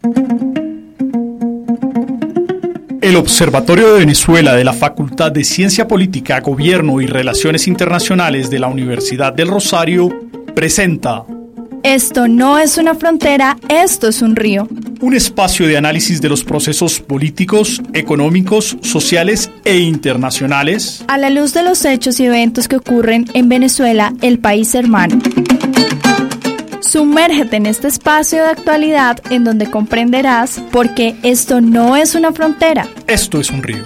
El Observatorio de Venezuela de la Facultad de Ciencia Política, Gobierno y Relaciones Internacionales de la Universidad del Rosario presenta Esto no es una frontera, esto es un río. Un espacio de análisis de los procesos políticos, económicos, sociales e internacionales a la luz de los hechos y eventos que ocurren en Venezuela, el país hermano. Sumérgete en este espacio de actualidad en donde comprenderás por qué esto no es una frontera. Esto es un río.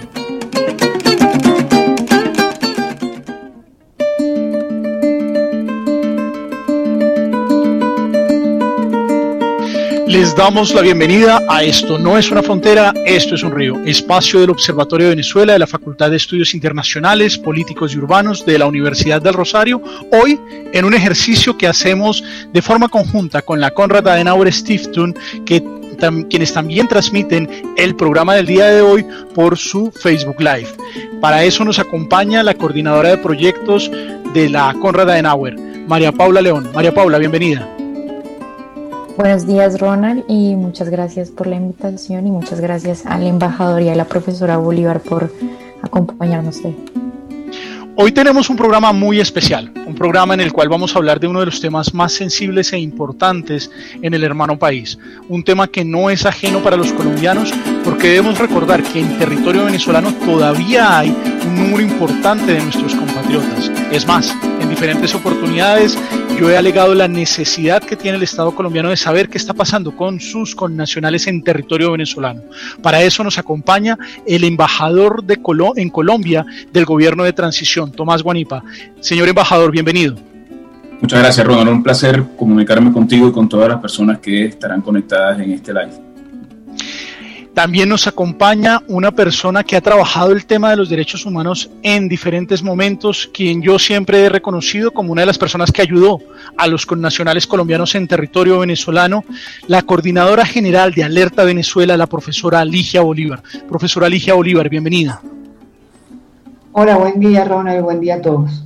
Les damos la bienvenida a Esto no es una frontera, esto es un río, espacio del Observatorio de Venezuela de la Facultad de Estudios Internacionales, Políticos y Urbanos de la Universidad del Rosario, hoy en un ejercicio que hacemos de forma conjunta con la Konrad Adenauer Stiftung, quienes también transmiten el programa del día de hoy por su Facebook Live. Para eso nos acompaña la coordinadora de proyectos de la Konrad Adenauer, María Paula León. María Paula, bienvenida. Buenos días, Ronald, y muchas gracias por la invitación y muchas gracias al embajador y a la profesora Bolívar por acompañarnos hoy. Hoy tenemos un programa muy especial, un programa en el cual vamos a hablar de uno de los temas más sensibles e importantes en el hermano país, un tema que no es ajeno para los colombianos porque debemos recordar que en territorio venezolano todavía hay un número importante de nuestros compatriotas. Es más, en diferentes oportunidades yo he alegado la necesidad que tiene el Estado colombiano de saber qué está pasando con sus connacionales en territorio venezolano. Para eso nos acompaña el embajador en Colombia del gobierno de transición, Tomás Guanipa. Señor embajador, bienvenido. Muchas gracias, Ronald. Un placer comunicarme contigo y con todas las personas que estarán conectadas en este live. También nos acompaña una persona que ha trabajado el tema de los derechos humanos en diferentes momentos, quien yo siempre he reconocido como una de las personas que ayudó a los connacionales colombianos en territorio venezolano, la coordinadora general de Alerta Venezuela, la profesora Ligia Bolívar. Profesora Ligia Bolívar, bienvenida. Hola, buen día, Ronald, buen día a todos.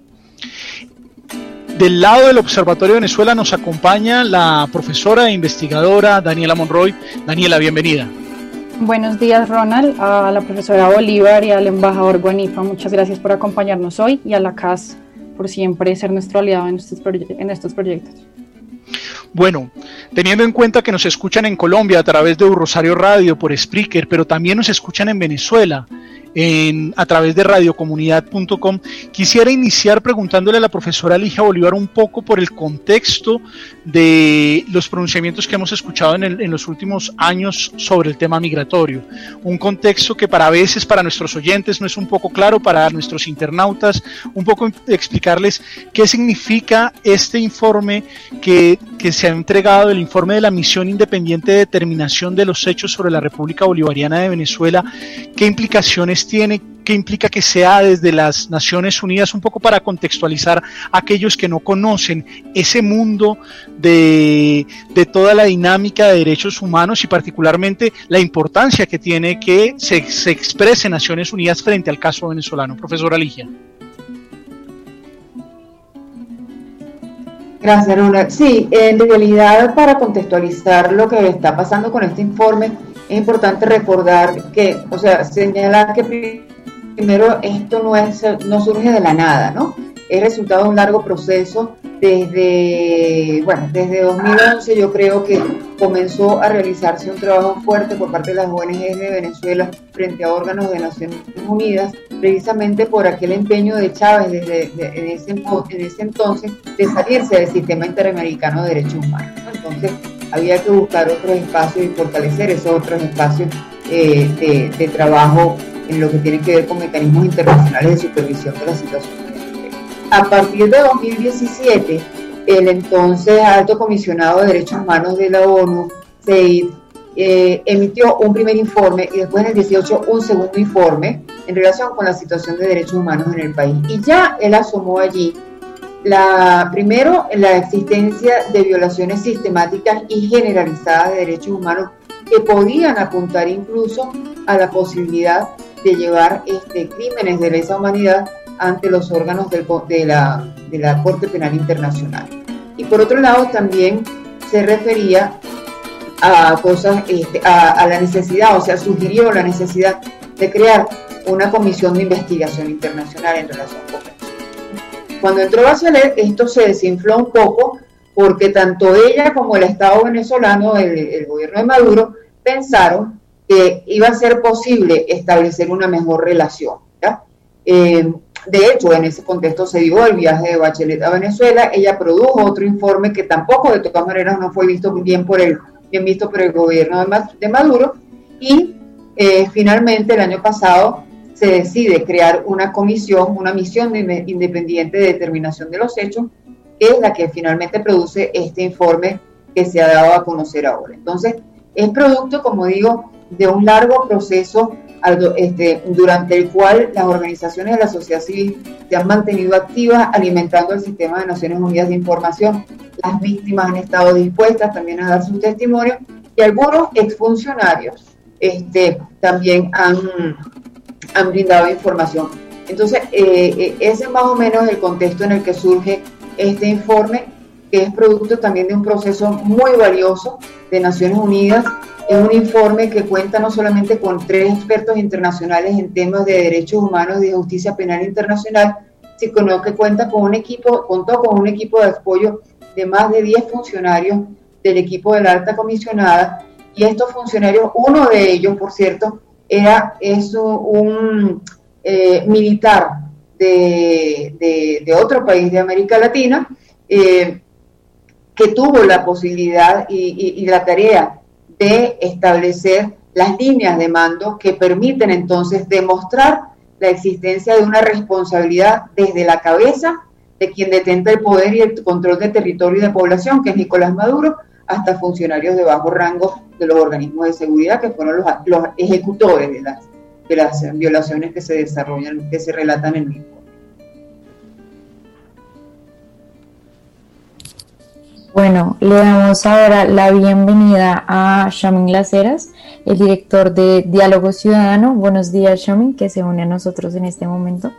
Del lado del Observatorio de Venezuela nos acompaña la profesora e investigadora Daniela Monroy. Daniela, bienvenida. Buenos días, Ronald, a la profesora Bolívar y al embajador Guanipa. Muchas gracias por acompañarnos hoy y a la CAS por siempre ser nuestro aliado en estos proyectos. Bueno, teniendo en cuenta que nos escuchan en Colombia a través de Rosario Radio por Spreaker, pero también nos escuchan en Venezuela a través de radiocomunidad.com, quisiera iniciar preguntándole a la profesora Ligia Bolívar un poco por el contexto de los pronunciamientos que hemos escuchado en los últimos años sobre el tema migratorio. Un contexto que a veces para nuestros oyentes no es un poco claro, para nuestros internautas, un poco explicarles qué significa este informe que se ha entregado, el informe de la Misión Independiente de Determinación de los Hechos sobre la República Bolivariana de Venezuela, qué implicaciones tiene, qué implica que sea desde las Naciones Unidas, un poco para contextualizar a aquellos que no conocen ese mundo de toda la dinámica de derechos humanos y particularmente la importancia que tiene que se exprese Naciones Unidas frente al caso venezolano. Profesora Ligia. Gracias, Ronald. Sí, en realidad para contextualizar lo que está pasando con este informe, es importante recordar que, señalar que primero esto no surge de la nada, ¿no? Es resultado de un largo proceso desde 2011 yo creo que comenzó a realizarse un trabajo fuerte por parte de las ONGs de Venezuela frente a órganos de Naciones Unidas, precisamente por aquel empeño de Chávez en ese entonces de salirse del sistema interamericano de derechos humanos, ¿no? Entonces había que buscar otros espacios y fortalecer esos otros espacios de trabajo en lo que tiene que ver con mecanismos internacionales de supervisión de la situación. A partir de 2017, el entonces Alto Comisionado de Derechos Humanos de la ONU, Zeid, emitió un primer informe y después en el 18 un segundo informe en relación con la situación de derechos humanos en el país. Y ya él asomó allí primero la existencia de violaciones sistemáticas y generalizadas de derechos humanos que podían apuntar incluso a la posibilidad de llevar crímenes de lesa humanidad ante los órganos de la Corte Penal Internacional. Y por otro lado también se refería a cosas, a la necesidad, o sea, sugirió la necesidad de crear una comisión de investigación internacional en relación con Venezuela. Cuando entró Bachelet, esto se desinfló un poco porque tanto ella como el Estado venezolano, el gobierno de Maduro, pensaron que iba a ser posible establecer una mejor relación, ¿ya? De hecho, en ese contexto se dio el viaje de Bachelet a Venezuela. Ella produjo otro informe que tampoco, de todas maneras, no fue visto bien visto por el gobierno de Maduro, y finalmente el año pasado se decide crear una comisión, una misión independiente de determinación de los hechos, que es la que finalmente produce este informe que se ha dado a conocer ahora. Entonces, es producto, como digo, de un largo proceso durante el cual las organizaciones de la sociedad civil se han mantenido activas alimentando el sistema de Naciones Unidas de información. Las víctimas han estado dispuestas también a dar sus testimonios, y algunos exfuncionarios también han brindado información. Entonces, ese es más o menos el contexto en el que surge este informe, que es producto también de un proceso muy valioso de Naciones Unidas. Es un informe que cuenta no solamente con 3 expertos internacionales en temas de derechos humanos y de justicia penal internacional, sino que contó con un equipo de apoyo de más de 10 funcionarios del equipo de la alta comisionada, y estos funcionarios, uno de ellos, por cierto, es un militar de otro país de América Latina, que tuvo la posibilidad y la tarea de establecer las líneas de mando que permiten entonces demostrar la existencia de una responsabilidad desde la cabeza de quien detenta el poder y el control de territorio y de población, que es Nicolás Maduro, hasta funcionarios de bajo rango de los organismos de seguridad, que fueron los ejecutores de las violaciones que se desarrollan, que se relatan en el informe. Bueno, le damos ahora la bienvenida a Shamin Laceras, el director de Diálogo Ciudadano. Buenos días, Shamin, que se une a nosotros en este momento.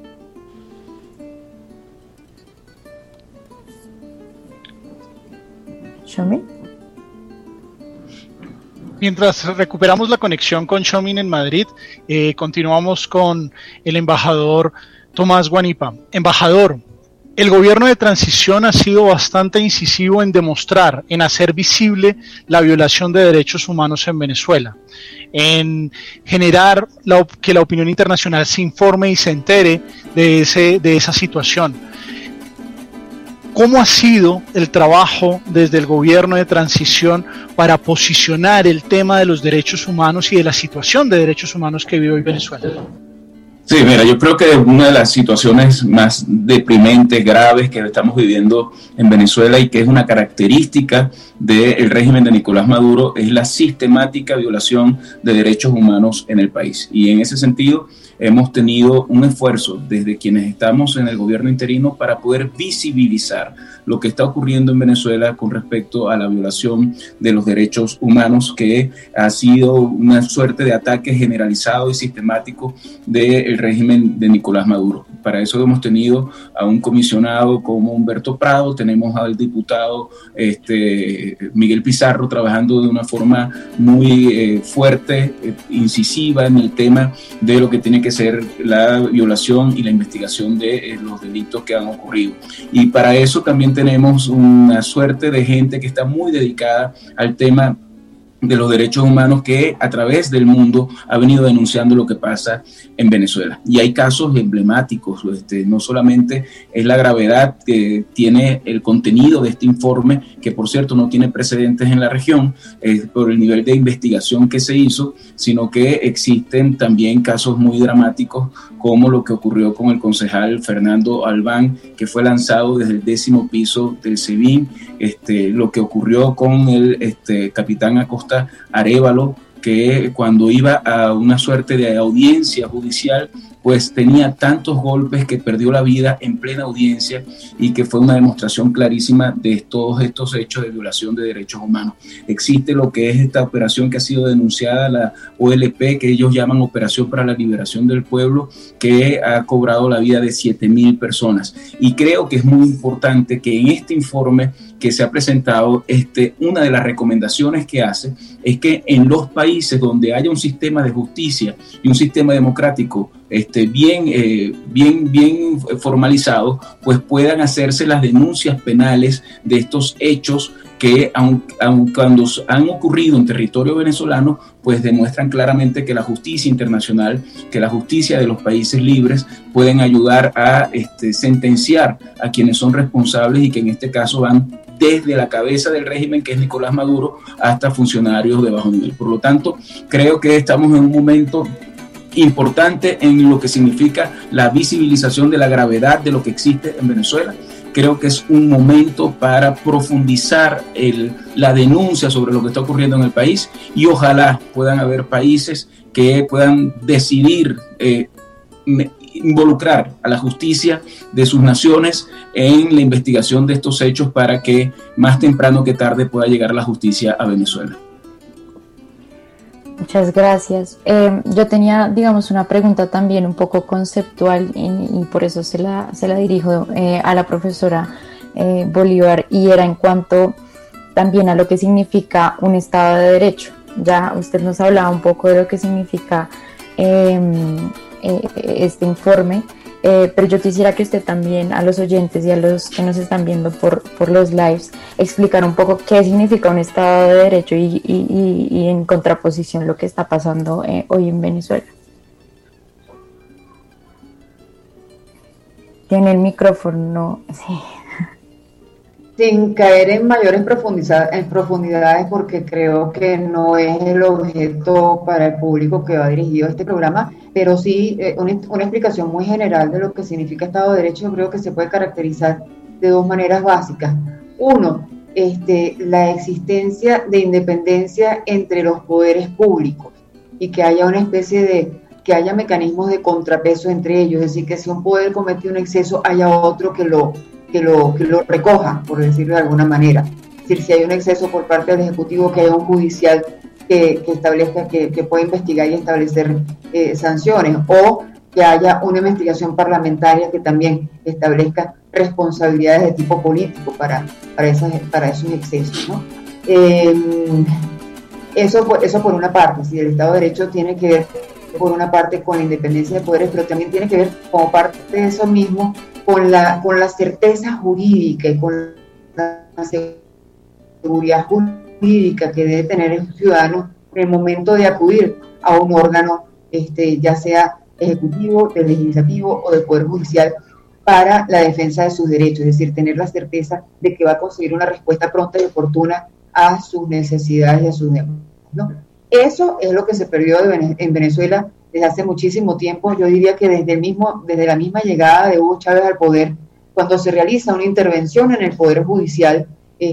Shamin. Mientras recuperamos la conexión con Shamin en Madrid, continuamos con el embajador Tomás Guanipa. Embajador, el gobierno de transición ha sido bastante incisivo en demostrar, en hacer visible la violación de derechos humanos en Venezuela, en generar que la opinión internacional se informe y se entere de esa situación. ¿Cómo ha sido el trabajo desde el gobierno de transición para posicionar el tema de los derechos humanos y de la situación de derechos humanos que vive hoy Venezuela? Sí, mira, yo creo que una de las situaciones más deprimentes, graves que estamos viviendo en Venezuela y que es una característica del régimen de Nicolás Maduro es la sistemática violación de derechos humanos en el país. Y en ese sentido hemos tenido un esfuerzo desde quienes estamos en el gobierno interino para poder visibilizar lo que está ocurriendo en Venezuela con respecto a la violación de los derechos humanos, que ha sido una suerte de ataque generalizado y sistemático del régimen de Nicolás Maduro. Para eso hemos tenido a un comisionado como Humberto Prado, tenemos al diputado Miguel Pizarro trabajando de una forma muy fuerte, incisiva en el tema de lo que tiene que ser la violación y la investigación de los delitos que han ocurrido. Y para eso también tenemos una suerte de gente que está muy dedicada al tema de los derechos humanos, que a través del mundo ha venido denunciando lo que pasa en Venezuela. Y hay casos emblemáticos, no solamente es la gravedad que tiene el contenido de este informe, que por cierto no tiene precedentes en la región por el nivel de investigación que se hizo, sino que existen también casos muy dramáticos como lo que ocurrió con el concejal Fernando Albán, que fue lanzado desde el 10º piso del SEBIN, lo que ocurrió con el capitán Acosta Arévalo, que cuando iba a una suerte de audiencia judicial, pues tenía tantos golpes que perdió la vida en plena audiencia, y que fue una demostración clarísima de todos estos hechos de violación de derechos humanos. Existe lo que es esta operación que ha sido denunciada, la OLP, que ellos llaman Operación para la Liberación del Pueblo, que ha cobrado la vida de 7.000 personas. Y creo que es muy importante que en este informe que se ha presentado, una de las recomendaciones que hace es que en los países donde haya un sistema de justicia y un sistema democrático bien formalizado, pues puedan hacerse las denuncias penales de estos hechos que aun cuando han ocurrido en territorio venezolano, pues demuestran claramente que la justicia internacional, que la justicia de los países libres pueden ayudar a sentenciar a quienes son responsables y que en este caso van desde la cabeza del régimen, que es Nicolás Maduro, hasta funcionarios de bajo nivel. Por lo tanto, creo que estamos en un momento importante en lo que significa la visibilización de la gravedad de lo que existe en Venezuela. Creo que es un momento para profundizar la denuncia sobre lo que está ocurriendo en el país y ojalá puedan haber países que puedan decidir involucrar a la justicia de sus naciones en la investigación de estos hechos para que más temprano que tarde pueda llegar la justicia a Venezuela. Muchas gracias. Yo tenía, digamos, una pregunta también un poco conceptual y por eso se la dirijo a la profesora Bolívar, y era en cuanto también a lo que significa un Estado de Derecho. Ya usted nos hablaba un poco de lo que significa este informe, pero yo quisiera que usted también a los oyentes y a los que nos están viendo por los lives explicara un poco qué significa un Estado de Derecho y en contraposición lo que está pasando hoy en Venezuela. Tiene el micrófono, sí. Sin caer en mayores profundidades, porque creo que no es el objeto para el público que va dirigido a este programa, pero sí una explicación muy general de lo que significa Estado de Derecho. Creo que se puede caracterizar de dos maneras básicas. Uno, la existencia de independencia entre los poderes públicos y que haya una especie que haya mecanismos de contrapeso entre ellos, es decir, que si un poder comete un exceso, haya otro que lo recoja, por decirlo de alguna manera. Es decir, si hay un exceso por parte del Ejecutivo, que haya un judicial que establezca, que pueda investigar y establecer sanciones, o que haya una investigación parlamentaria que también establezca responsabilidades de tipo político para esos excesos, ¿no? Eso por una parte. Si el Estado de Derecho tiene que ver por una parte con la independencia de poderes, pero también tiene que ver como parte de eso mismo con la certeza jurídica y con la seguridad jurídica que debe tener el ciudadano en el momento de acudir a un órgano, ya sea ejecutivo, del legislativo o del poder judicial, para la defensa de sus derechos, es decir, tener la certeza de que va a conseguir una respuesta pronta y oportuna a sus necesidades y a sus demandas, ¿no? Eso es lo que se perdió en Venezuela desde hace muchísimo tiempo. Yo diría que desde la misma llegada de Hugo Chávez al poder, cuando se realiza una intervención en el Poder Judicial,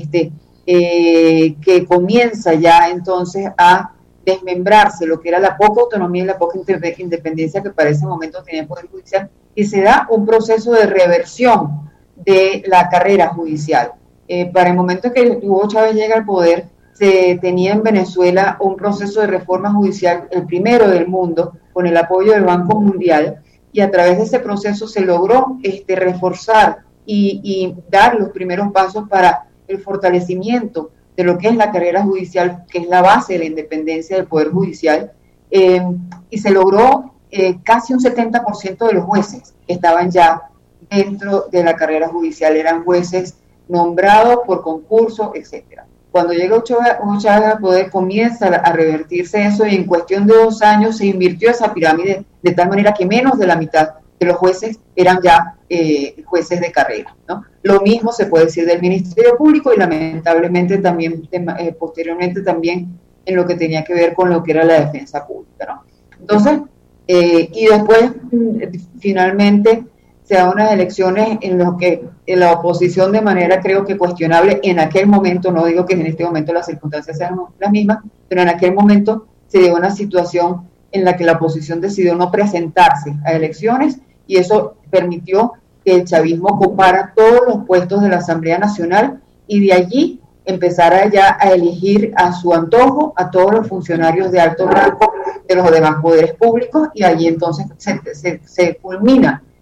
que comienza ya entonces a desmembrarse lo que era la poca autonomía y la poca independencia que para ese momento tenía el Poder Judicial, y se da un proceso de reversión de la carrera judicial. Para el momento en que Hugo Chávez llega al poder, se tenía en Venezuela un proceso de reforma judicial, el primero del mundo, con el apoyo del Banco Mundial, y a través de ese proceso se logró reforzar y dar los primeros pasos para el fortalecimiento de lo que es la carrera judicial, que es la base de la independencia del Poder Judicial, y se logró casi un 70% de los jueces que estaban ya dentro de la carrera judicial, eran jueces nombrados por concurso, etcétera. Cuando llega Hugo Chávez al poder, comienza a revertirse eso, y en cuestión de 2 años se invirtió esa pirámide de tal manera que menos de la mitad de los jueces eran ya jueces de carrera, ¿no? Lo mismo se puede decir del Ministerio Público y lamentablemente también posteriormente también en lo que tenía que ver con lo que era la defensa pública, ¿no? Entonces, y después finalmente se dan unas elecciones en las que la oposición, de manera creo que cuestionable en aquel momento, no digo que en este momento las circunstancias sean las mismas, pero en aquel momento se dio una situación en la que la oposición decidió no presentarse a elecciones, y eso permitió que el chavismo ocupara todos los puestos de la Asamblea Nacional, y de allí empezara ya a elegir a su antojo a todos los funcionarios de alto rango de los demás poderes públicos, y allí entonces se culmina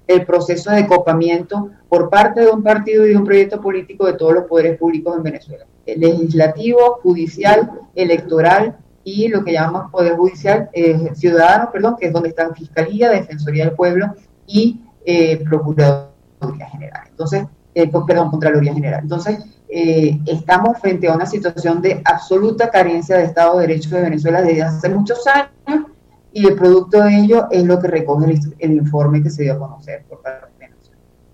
el proceso de copamiento por parte de un partido y de un proyecto político de todos los poderes públicos en Venezuela, el legislativo, judicial, electoral y lo que llamamos poder judicial, ciudadano, perdón, que es donde están Fiscalía, Defensoría del Pueblo y Procuraduría General. Entonces, Contraloría General. Entonces, estamos frente a una situación de absoluta carencia de Estado de Derecho de Venezuela desde hace muchos años, y el producto de ello es lo que recoge el informe que se dio a conocer por parte de Venezuela.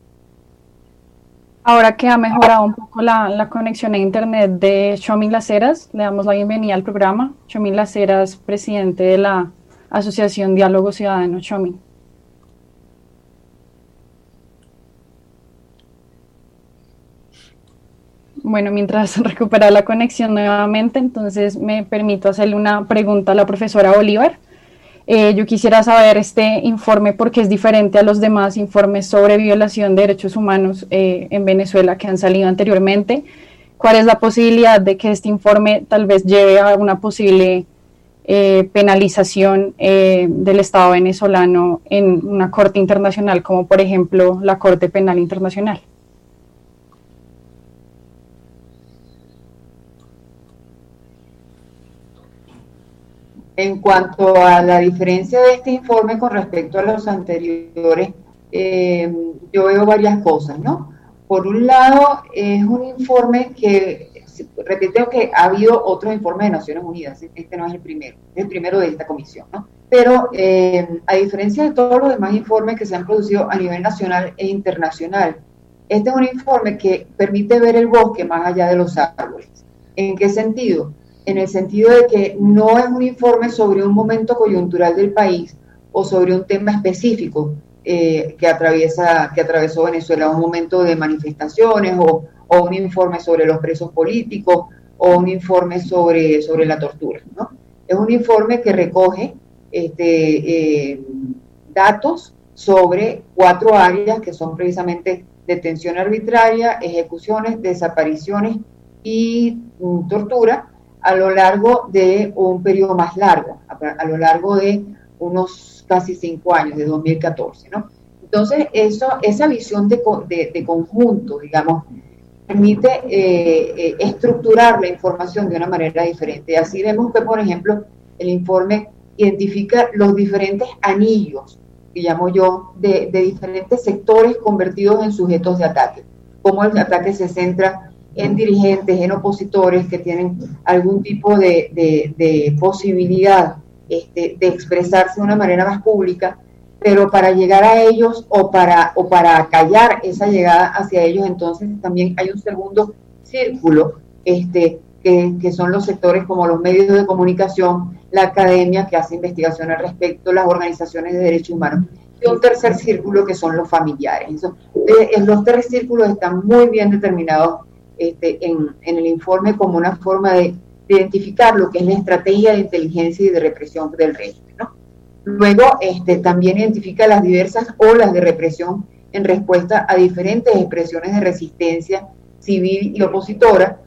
Ahora que ha mejorado un poco la conexión a internet de Txomin Las Heras, le damos la bienvenida al programa. Txomin Las Heras, presidente de la Asociación Diálogo Ciudadano Txomin. Bueno, mientras recupera la conexión nuevamente, entonces me permito hacerle una pregunta a la profesora Bolívar. Yo quisiera saber este informe porque es diferente a los demás informes sobre violación de derechos humanos en Venezuela que han salido anteriormente. ¿Cuál es la posibilidad de que este informe tal vez lleve a una posible penalización del Estado venezolano en una corte internacional, como por ejemplo la Corte Penal Internacional? En cuanto a la diferencia de este informe con respecto a los anteriores, yo veo varias cosas, ¿no? Por un lado, es un informe que, repito que ha habido otros informes de Naciones Unidas, este no es el primero de esta comisión, ¿no? Pero a diferencia de todos los demás informes que se han producido a nivel nacional e internacional, este es un informe que permite ver el bosque más allá de los árboles. ¿En qué sentido? En el sentido de que no es un informe sobre un momento coyuntural del país o sobre un tema específico que atravesó Venezuela, un momento de manifestaciones o un informe sobre los presos políticos o un informe sobre la tortura, ¿no? Es un informe que recoge datos sobre 4 áreas que son precisamente detención arbitraria, ejecuciones, desapariciones y tortura, a lo largo de un periodo más largo, a lo largo de unos casi 5 años, de 2014, ¿no? Entonces, esa visión de conjunto, digamos, permite estructurar la información de una manera diferente. Así vemos que, por ejemplo, el informe identifica los diferentes anillos, que llamo yo, de diferentes sectores convertidos en sujetos de ataque, cómo el ataque se centra en dirigentes, en opositores que tienen algún tipo de posibilidad de expresarse de una manera más pública, pero para llegar a ellos o para callar esa llegada hacia ellos, entonces también hay un segundo círculo que son los sectores como los medios de comunicación, la academia que hace investigación al respecto, las organizaciones de derechos humanos, y un tercer círculo que son los familiares. Los 3 círculos están muy bien determinados en el informe como una forma de identificar lo que es la estrategia de inteligencia y de represión del régimen, ¿no? Luego también identifica las diversas olas de represión en respuesta a diferentes expresiones de resistencia civil y opositora.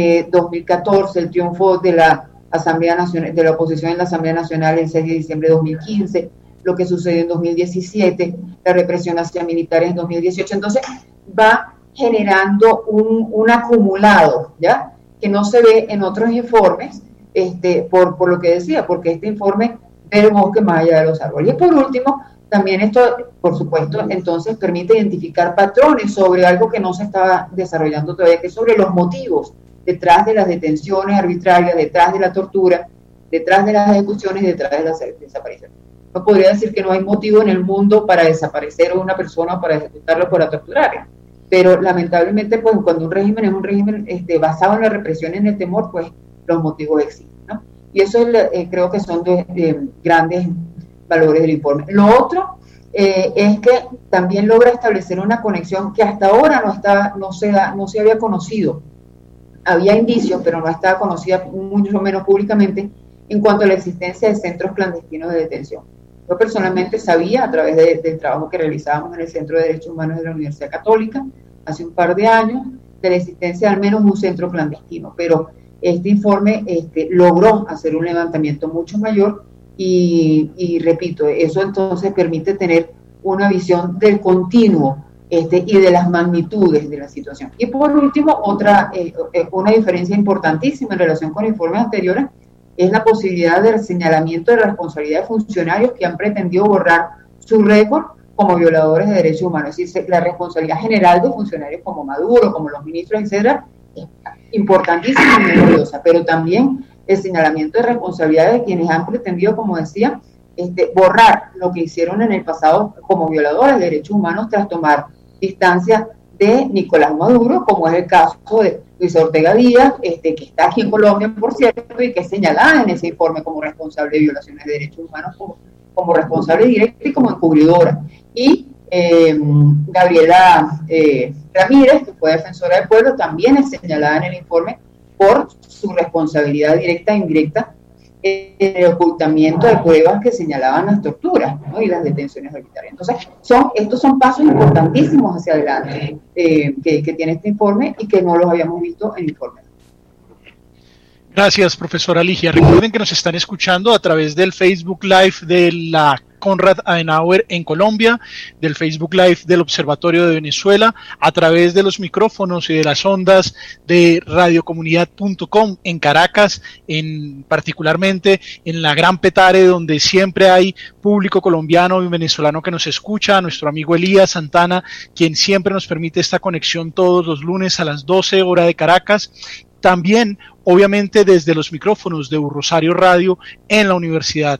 2014, el triunfo de la Asamblea Nacional, de la oposición en la Asamblea Nacional el 6 de diciembre de 2015, lo que sucedió en 2017, la represión hacia militares en 2018. Entonces va generando un acumulado, ¿ya? Que no se ve en otros informes, por lo que decía, porque este informe ve el bosque más allá de los árboles. Y por último, también esto, por supuesto, entonces permite identificar patrones sobre algo que no se estaba desarrollando todavía, que es sobre los motivos detrás de las detenciones arbitrarias, detrás de la tortura, detrás de las ejecuciones, detrás de las desapariciones. No podría decir que no hay motivo en el mundo para desaparecer a una persona, para ejecutarla, para torturarla. Pero lamentablemente, pues cuando un régimen es un régimen basado en la represión y en el temor, pues los motivos existen, ¿no? Y eso creo que son grandes valores del informe. Lo otro es que también logra establecer una conexión que hasta ahora no se había conocido. Había indicios, pero no estaba conocida mucho menos públicamente en cuanto a la existencia de centros clandestinos de detención. Yo personalmente sabía, a través del trabajo que realizábamos en el Centro de Derechos Humanos de la Universidad Católica, hace un par de años, de la existencia de al menos un centro clandestino, pero este informe logró hacer un levantamiento mucho mayor y repito, eso entonces permite tener una visión del continuo y de las magnitudes de la situación. Y por último, una diferencia importantísima en relación con informes anteriores es la posibilidad del señalamiento de la responsabilidad de funcionarios que han pretendido borrar su récord como violadores de derechos humanos. Es decir, la responsabilidad general de funcionarios como Maduro, como los ministros, etcétera, es importantísima y muy valiosa, pero también el señalamiento de responsabilidad de quienes han pretendido, como decía, borrar lo que hicieron en el pasado como violadores de derechos humanos tras tomar distancia de Nicolás Maduro, como es el caso de Luis Ortega Díaz, que está aquí en Colombia, por cierto, y que es señalada en ese informe como responsable de violaciones de derechos humanos, como responsable directa y como encubridora. Y Gabriela Ramírez, que fue defensora del pueblo, también es señalada en el informe por su responsabilidad directa e indirecta en el ocultamiento de pruebas que señalaban las torturas, ¿no? Y las detenciones arbitrarias. Entonces, estos son pasos importantísimos hacia adelante que tiene este informe y que no los habíamos visto en el informe. Gracias, profesora Ligia. Recuerden que nos están escuchando a través del Facebook Live de la Konrad Adenauer en Colombia, del Facebook Live del Observatorio de Venezuela, a través de los micrófonos y de las ondas de radiocomunidad.com en Caracas, particularmente en la Gran Petare, donde siempre hay público colombiano y venezolano que nos escucha, a nuestro amigo Elías Santana, quien siempre nos permite esta conexión todos los lunes a las 12 horas de Caracas. También, obviamente, desde los micrófonos de Rosario Radio en la universidad.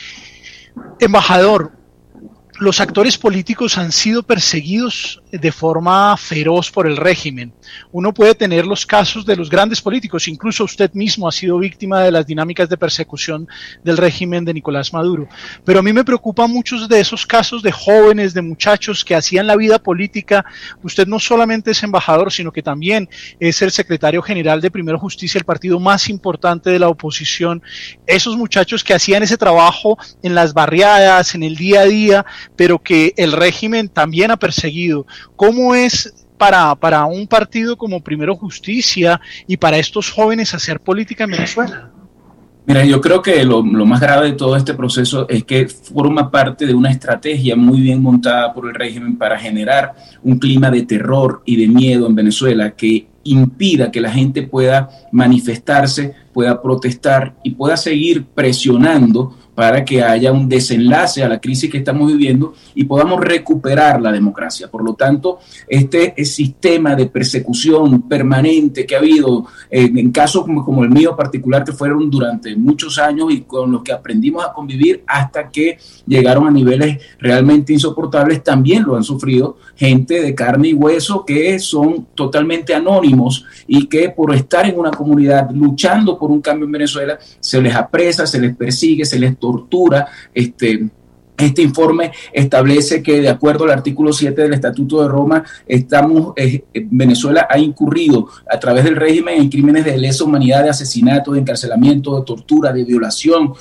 Embajador, los actores políticos han sido perseguidos de forma feroz por el régimen. Uno puede tener los casos de los grandes políticos, incluso usted mismo ha sido víctima de las dinámicas de persecución del régimen de Nicolás Maduro. Pero a mí me preocupan muchos de esos casos de jóvenes, de muchachos que hacían la vida política. Usted no solamente es embajador, sino que también es el secretario general de Primero Justicia, el partido más importante de la oposición. Esos muchachos que hacían ese trabajo en las barriadas, en el día a día, pero que el régimen también ha perseguido. ¿Cómo es para un partido como Primero Justicia y para estos jóvenes hacer política en Venezuela? Mira, yo creo que lo más grave de todo este proceso es que forma parte de una estrategia muy bien montada por el régimen para generar un clima de terror y de miedo en Venezuela que impida que la gente pueda manifestarse, pueda protestar y pueda seguir presionando para que haya un desenlace a la crisis que estamos viviendo y podamos recuperar la democracia. Por lo tanto, este sistema de persecución permanente que ha habido en casos como el mío particular, que fueron durante muchos años y con los que aprendimos a convivir hasta que llegaron a niveles realmente insoportables, también lo han sufrido gente de carne y hueso que son totalmente anónimos y que por estar en una comunidad luchando por un cambio en Venezuela se les apresa, se les persigue, se les tortura. Este informe establece que, de acuerdo al artículo 7 del Estatuto de Roma, Venezuela ha incurrido a través del régimen en crímenes de lesa humanidad, de asesinato, de encarcelamiento, de tortura, de violación,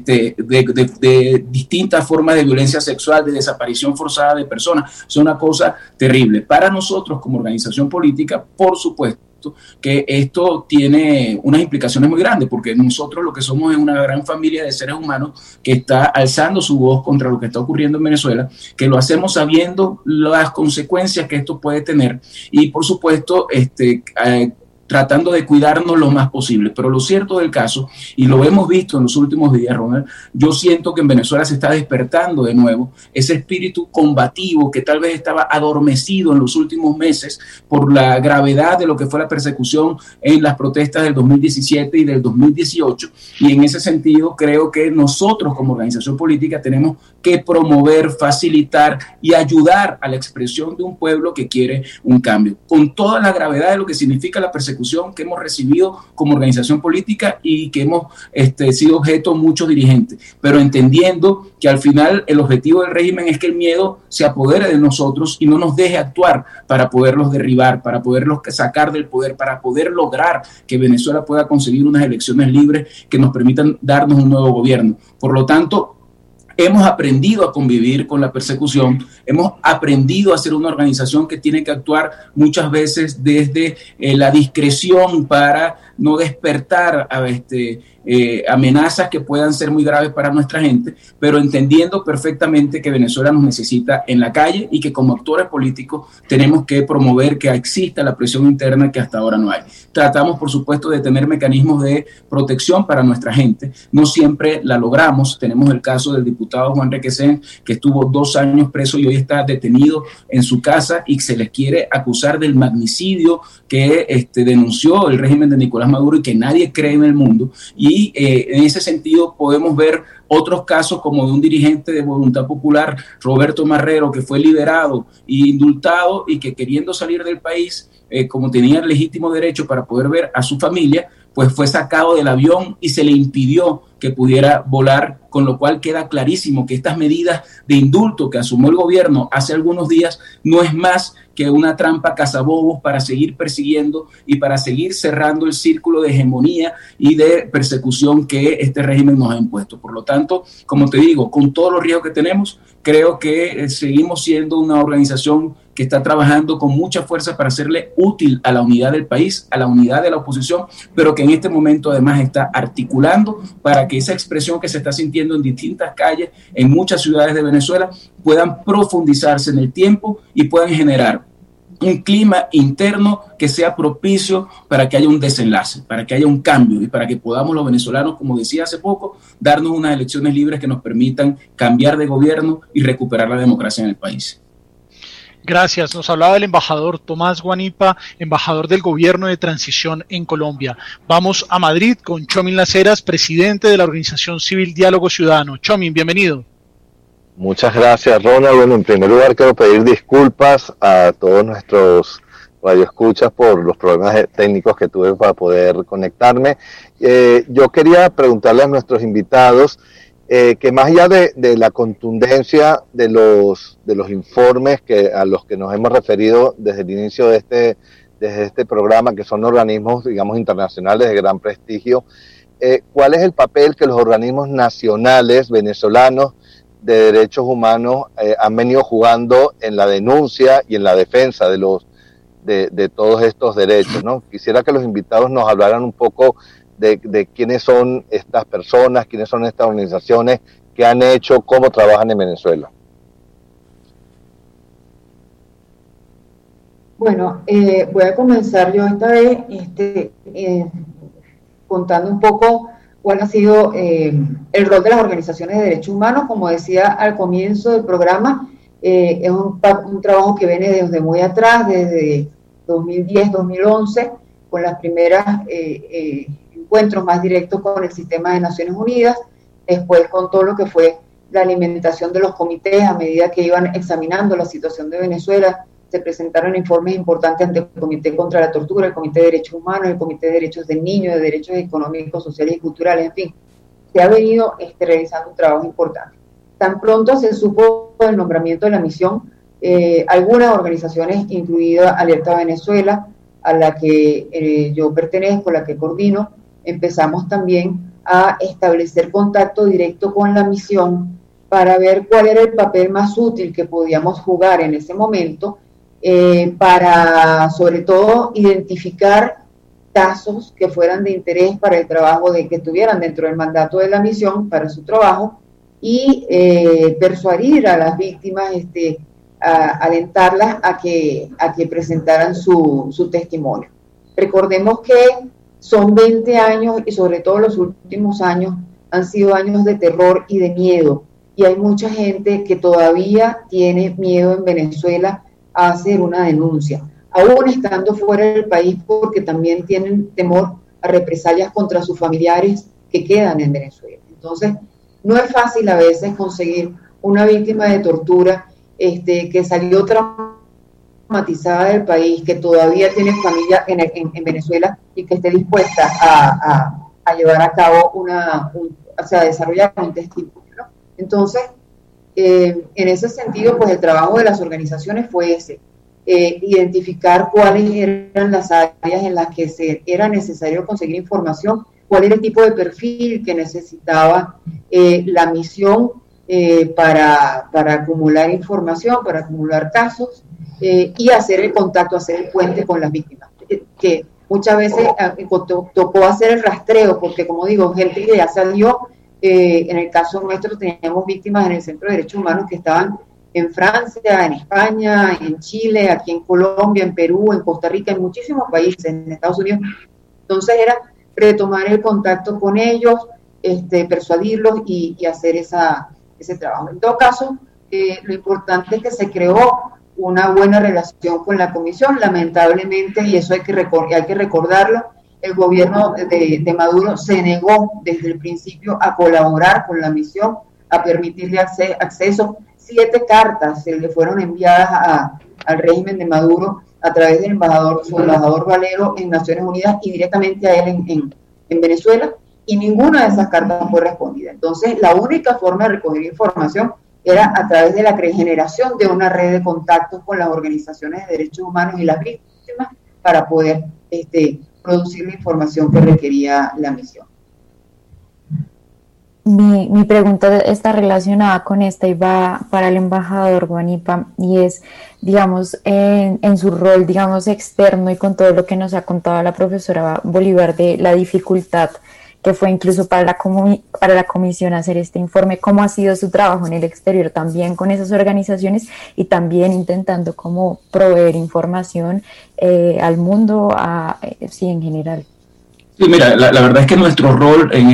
de distintas formas de violencia sexual, de desaparición forzada de personas. Es una cosa terrible. Para nosotros, como organización política, por supuesto, que esto tiene unas implicaciones muy grandes, porque nosotros lo que somos es una gran familia de seres humanos que está alzando su voz contra lo que está ocurriendo en Venezuela, que lo hacemos sabiendo las consecuencias que esto puede tener y, por supuesto, tratando de cuidarnos lo más posible. Pero lo cierto del caso, y lo hemos visto en los últimos días, Ronald, yo siento que en Venezuela se está despertando de nuevo ese espíritu combativo que tal vez estaba adormecido en los últimos meses por la gravedad de lo que fue la persecución en las protestas del 2017 y del 2018. Y en ese sentido creo que nosotros como organización política tenemos que promover, facilitar y ayudar a la expresión de un pueblo que quiere un cambio, con toda la gravedad de lo que significa la persecución que hemos recibido como organización política y que hemos sido objeto muchos dirigentes, pero entendiendo que al final el objetivo del régimen es que el miedo se apodere de nosotros y no nos deje actuar para poderlos derribar, para poderlos sacar del poder, para poder lograr que Venezuela pueda conseguir unas elecciones libres que nos permitan darnos un nuevo gobierno. Por lo tanto, hemos aprendido a convivir con la persecución, hemos aprendido a ser una organización que tiene que actuar muchas veces desde la discreción para no despertar a amenazas que puedan ser muy graves para nuestra gente, pero entendiendo perfectamente que Venezuela nos necesita en la calle y que como actores políticos tenemos que promover que exista la presión interna que hasta ahora no hay. Tratamos, por supuesto, de tener mecanismos de protección para nuestra gente. No siempre la logramos. Tenemos el caso del diputado Juan Requesén, que estuvo 2 años preso y hoy está detenido en su casa y se les quiere acusar del magnicidio que denunció el régimen de Nicolás Maduro y que nadie cree en el mundo. Y en ese sentido podemos ver otros casos como de un dirigente de Voluntad Popular, Roberto Marrero, que fue liberado e indultado y que queriendo salir del país, como tenía el legítimo derecho para poder ver a su familia, pues fue sacado del avión y se le impidió que pudiera volar, con lo cual queda clarísimo que estas medidas de indulto que asumió el gobierno hace algunos días no es más que una trampa cazabobos para seguir persiguiendo y para seguir cerrando el círculo de hegemonía y de persecución que este régimen nos ha impuesto. Por lo tanto, como te digo, con todos los riesgos que tenemos, creo que seguimos siendo una organización que está trabajando con mucha fuerza para hacerle útil a la unidad del país, a la unidad de la oposición, pero que en este momento además está articulando para que esa expresión que se está sintiendo en distintas calles, en muchas ciudades de Venezuela, puedan profundizarse en el tiempo y puedan generar un clima interno que sea propicio para que haya un desenlace, para que haya un cambio y para que podamos los venezolanos, como decía hace poco, darnos unas elecciones libres que nos permitan cambiar de gobierno y recuperar la democracia en el país. Gracias. Nos hablaba el embajador Tomás Guanipa, embajador del Gobierno de Transición en Colombia. Vamos a Madrid con Chomin Las Heras, presidente de la organización civil Diálogo Ciudadano. Chomin, bienvenido. Muchas gracias, Ronald. Bueno, en primer lugar quiero pedir disculpas a todos nuestros radioescuchas por los problemas técnicos que tuve para poder conectarme. Yo quería preguntarle a nuestros invitados que más allá de la contundencia de los informes a los que nos hemos referido desde el inicio de este programa, que son organismos, digamos, internacionales de gran prestigio, ¿cuál es el papel que los organismos nacionales venezolanos de derechos humanos han venido jugando en la denuncia y en la defensa de todos estos derechos, ¿no? Quisiera que los invitados nos hablaran un poco de quiénes son estas personas, quiénes son estas organizaciones, qué han hecho, cómo trabajan en Venezuela. Bueno, voy a comenzar yo esta vez contando un poco cuál ha sido el rol de las organizaciones de derechos humanos. Como decía al comienzo del programa, es un trabajo que viene desde muy atrás, desde 2010, 2011, con las primeras encuentros más directos con el sistema de Naciones Unidas, después con todo lo que fue la alimentación de los comités a medida que iban examinando la situación de Venezuela. Se presentaron informes importantes ante el Comité contra la Tortura, el Comité de Derechos Humanos, el Comité de Derechos del Niño, de Derechos Económicos, Sociales y Culturales, en fin. Se ha venido realizando un trabajo importante. Tan pronto se supo el nombramiento de la misión, algunas organizaciones, incluida Alerta Venezuela, a la que yo pertenezco, la que coordino, empezamos también a establecer contacto directo con la misión para ver cuál era el papel más útil que podíamos jugar en ese momento, para sobre todo identificar casos que fueran de interés para el trabajo, que estuvieran dentro del mandato de la misión para su trabajo, y persuadir a las víctimas, alentarlas a que presentaran su testimonio. Recordemos que son 20 años y sobre todo los últimos años han sido años de terror y de miedo, y hay mucha gente que todavía tiene miedo en Venezuela a hacer una denuncia, aún estando fuera del país, porque también tienen temor a represalias contra sus familiares que quedan en Venezuela. Entonces, no es fácil a veces conseguir una víctima de tortura que salió traumatizada del país, que todavía tiene familia en Venezuela y que esté dispuesta a llevar a cabo a desarrollar un testimonio, ¿no? Entonces, en ese sentido, pues el trabajo de las organizaciones fue ese, identificar cuáles eran las áreas en las que era necesario conseguir información, cuál era el tipo de perfil que necesitaba la misión para acumular información, para acumular casos, y hacer el contacto, hacer el puente con las víctimas. Que muchas veces tocó hacer el rastreo, porque como digo, gente que ya salió, en el caso nuestro teníamos víctimas en el Centro de Derechos Humanos que estaban en Francia, en España, en Chile, aquí en Colombia, en Perú, en Costa Rica, en muchísimos países, en Estados Unidos. Entonces era retomar el contacto con ellos, persuadirlos y hacer ese trabajo. En todo caso, lo importante es que se creó una buena relación con la comisión. Lamentablemente, y eso hay que recordarlo, el gobierno de Maduro se negó desde el principio a colaborar con la misión, a permitirle acceso. 7 cartas se le fueron enviadas al régimen de Maduro a través del su embajador Valero en Naciones Unidas y directamente a él en Venezuela, y ninguna de esas cartas fue respondida. Entonces, la única forma de recoger información era a través de la generación de una red de contactos con las organizaciones de derechos humanos y las víctimas para poder producir la información que requería la misión. Mi pregunta está relacionada con esta y va para el embajador Guanipa, y es, digamos, en su rol, digamos, externo y con todo lo que nos ha contado la profesora Bolívar de la dificultad que fue incluso para la comisión hacer este informe, ¿cómo ha sido su trabajo en el exterior también con esas organizaciones y también intentando como proveer información al mundo, sí, en general? Sí, mira, la verdad es que nuestro rol en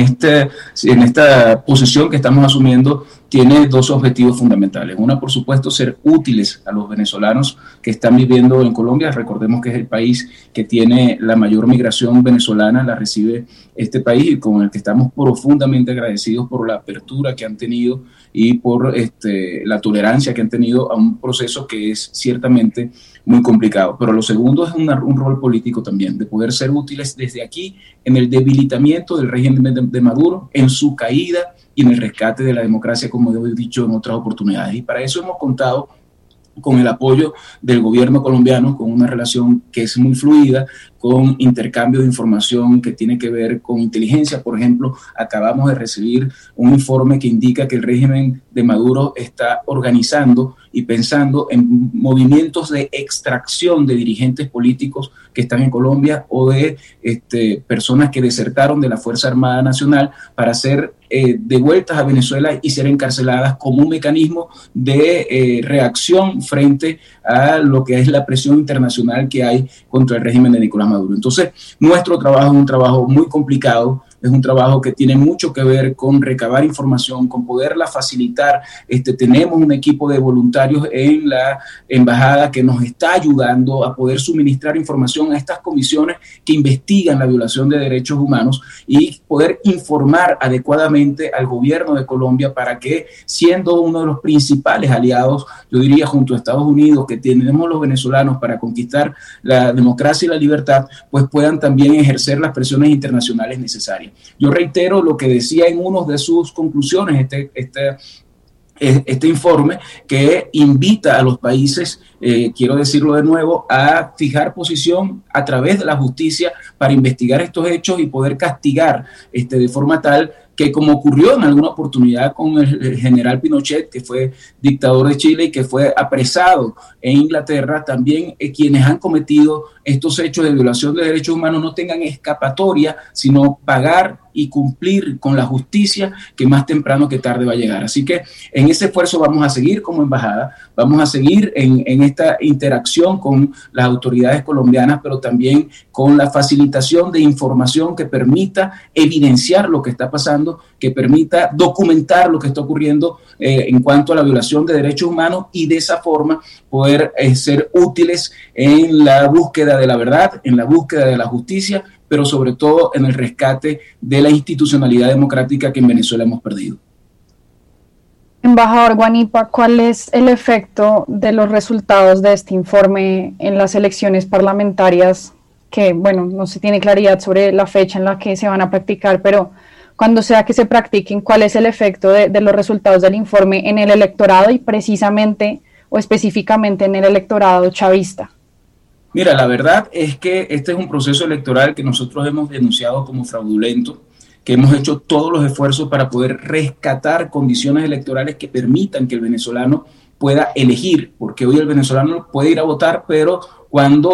esta posición que estamos asumiendo tiene 2 objetivos fundamentales. Una, por supuesto, ser útiles a los venezolanos que están viviendo en Colombia. Recordemos que es el país que tiene la mayor migración venezolana, la recibe este país, y con el que estamos profundamente agradecidos por la apertura que han tenido y por la tolerancia que han tenido a un proceso que es ciertamente muy complicado. Pero lo segundo es un rol político también, de poder ser útiles desde aquí en el debilitamiento del régimen de Maduro, en su caída y en el rescate de la democracia, como he dicho en otras oportunidades. Y para eso hemos contado con el apoyo del gobierno colombiano, con una relación que es muy fluida, con intercambio de información que tiene que ver con inteligencia. Por ejemplo, acabamos de recibir un informe que indica que el régimen de Maduro está organizando y pensando en movimientos de extracción de dirigentes políticos que están en Colombia o de personas que desertaron de la Fuerza Armada Nacional para ser devueltas a Venezuela y ser encarceladas como un mecanismo de reacción frente a lo que es la presión internacional que hay contra el régimen de Nicolás Maduro. Entonces, nuestro trabajo es un trabajo muy complicado, es un trabajo que tiene mucho que ver con recabar información, con poderla facilitar. Tenemos un equipo de voluntarios en la embajada que nos está ayudando a poder suministrar información a estas comisiones que investigan la violación de derechos humanos y poder informar adecuadamente al gobierno de Colombia para que, siendo uno de los principales aliados, yo diría junto a Estados Unidos, que tenemos los venezolanos para conquistar la democracia y la libertad, pues puedan también ejercer las presiones internacionales necesarias. Yo reitero lo que decía en una de sus conclusiones este informe, que invita a los países, quiero decirlo de nuevo, a fijar posición a través de la justicia para investigar estos hechos y poder castigar de forma tal que, como ocurrió en alguna oportunidad con el general Pinochet, que fue dictador de Chile y que fue apresado en Inglaterra, también quienes han cometido estos hechos de violación de derechos humanos no tengan escapatoria, sino pagar y cumplir con la justicia, que más temprano que tarde va a llegar. Así que en ese esfuerzo vamos a seguir como embajada, vamos a seguir en esta interacción con las autoridades colombianas, pero también con la facilitación de información que permita evidenciar lo que está pasando, que permita documentar lo que está ocurriendo en cuanto a la violación de derechos humanos, y de esa forma poder ser útiles en la búsqueda de la verdad, en la búsqueda de la justicia, pero sobre todo en el rescate de la institucionalidad democrática que en Venezuela hemos perdido. Embajador Guanipa, ¿cuál es el efecto de los resultados de este informe en las elecciones parlamentarias? Que, bueno, no se tiene claridad sobre la fecha en la que se van a practicar, pero cuando sea que se practiquen, ¿cuál es el efecto de los resultados del informe en el electorado y precisamente o específicamente en el electorado chavista? Mira, la verdad es que este es un proceso electoral que nosotros hemos denunciado como fraudulento, que hemos hecho todos los esfuerzos para poder rescatar condiciones electorales que permitan que el venezolano pueda elegir, porque hoy el venezolano puede ir a votar, pero cuando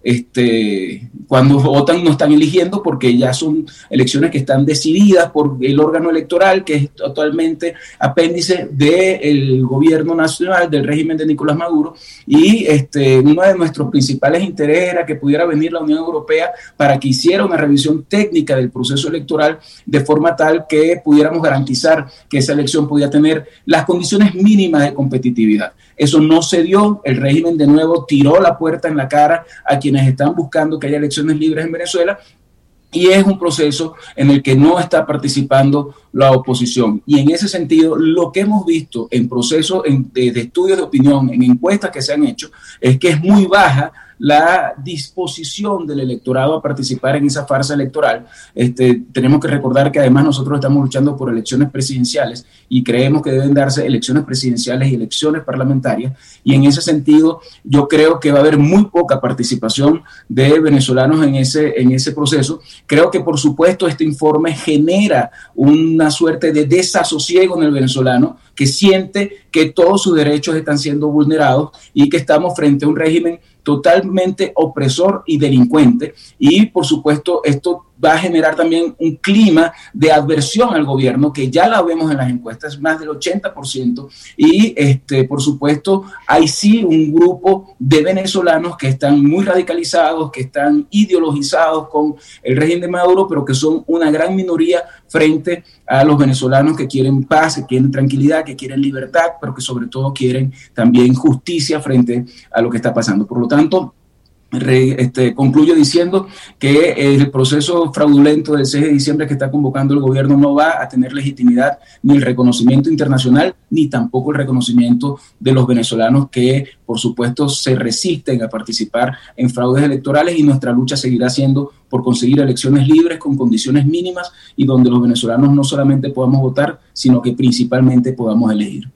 cuando votan no están eligiendo porque ya son elecciones que están decididas por el órgano electoral, que es totalmente apéndice del gobierno nacional, del régimen de Nicolás Maduro, y uno de nuestros principales intereses era que pudiera venir la Unión Europea para que hiciera una revisión técnica del proceso electoral de forma tal que pudiéramos garantizar que esa elección podía tener las condiciones mínimas de competitividad. Eso no se dio, el régimen de nuevo tiró la puerta en la cara a quienes están buscando que haya elecciones libres en Venezuela, y es un proceso en el que no está participando la oposición. Y en ese sentido, lo que hemos visto en procesos de estudios de opinión, en encuestas que se han hecho, es que es muy baja la disposición del electorado a participar en esa farsa electoral. Tenemos que recordar que además nosotros estamos luchando por elecciones presidenciales y creemos que deben darse elecciones presidenciales y elecciones parlamentarias, y en ese sentido yo creo que va a haber muy poca participación de venezolanos en ese proceso. Creo que por supuesto este informe genera una suerte de desasosiego en el venezolano, que siente que todos sus derechos están siendo vulnerados y que estamos frente a un régimen totalmente opresor y delincuente, y por supuesto esto va a generar también un clima de adversión al gobierno, que ya la vemos en las encuestas, más del 80%, y por supuesto hay sí un grupo de venezolanos que están muy radicalizados, que están ideologizados con el régimen de Maduro, pero que son una gran minoría frente a los venezolanos que quieren paz, que quieren tranquilidad, que quieren libertad, pero que sobre todo quieren también justicia frente a lo que está pasando. Por lo tanto, concluyo diciendo que el proceso fraudulento del 6 de diciembre que está convocando el gobierno no va a tener legitimidad ni el reconocimiento internacional, ni tampoco el reconocimiento de los venezolanos que, por supuesto, se resisten a participar en fraudes electorales, y nuestra lucha seguirá siendo por conseguir elecciones libres con condiciones mínimas y donde los venezolanos no solamente podamos votar, sino que principalmente podamos elegir.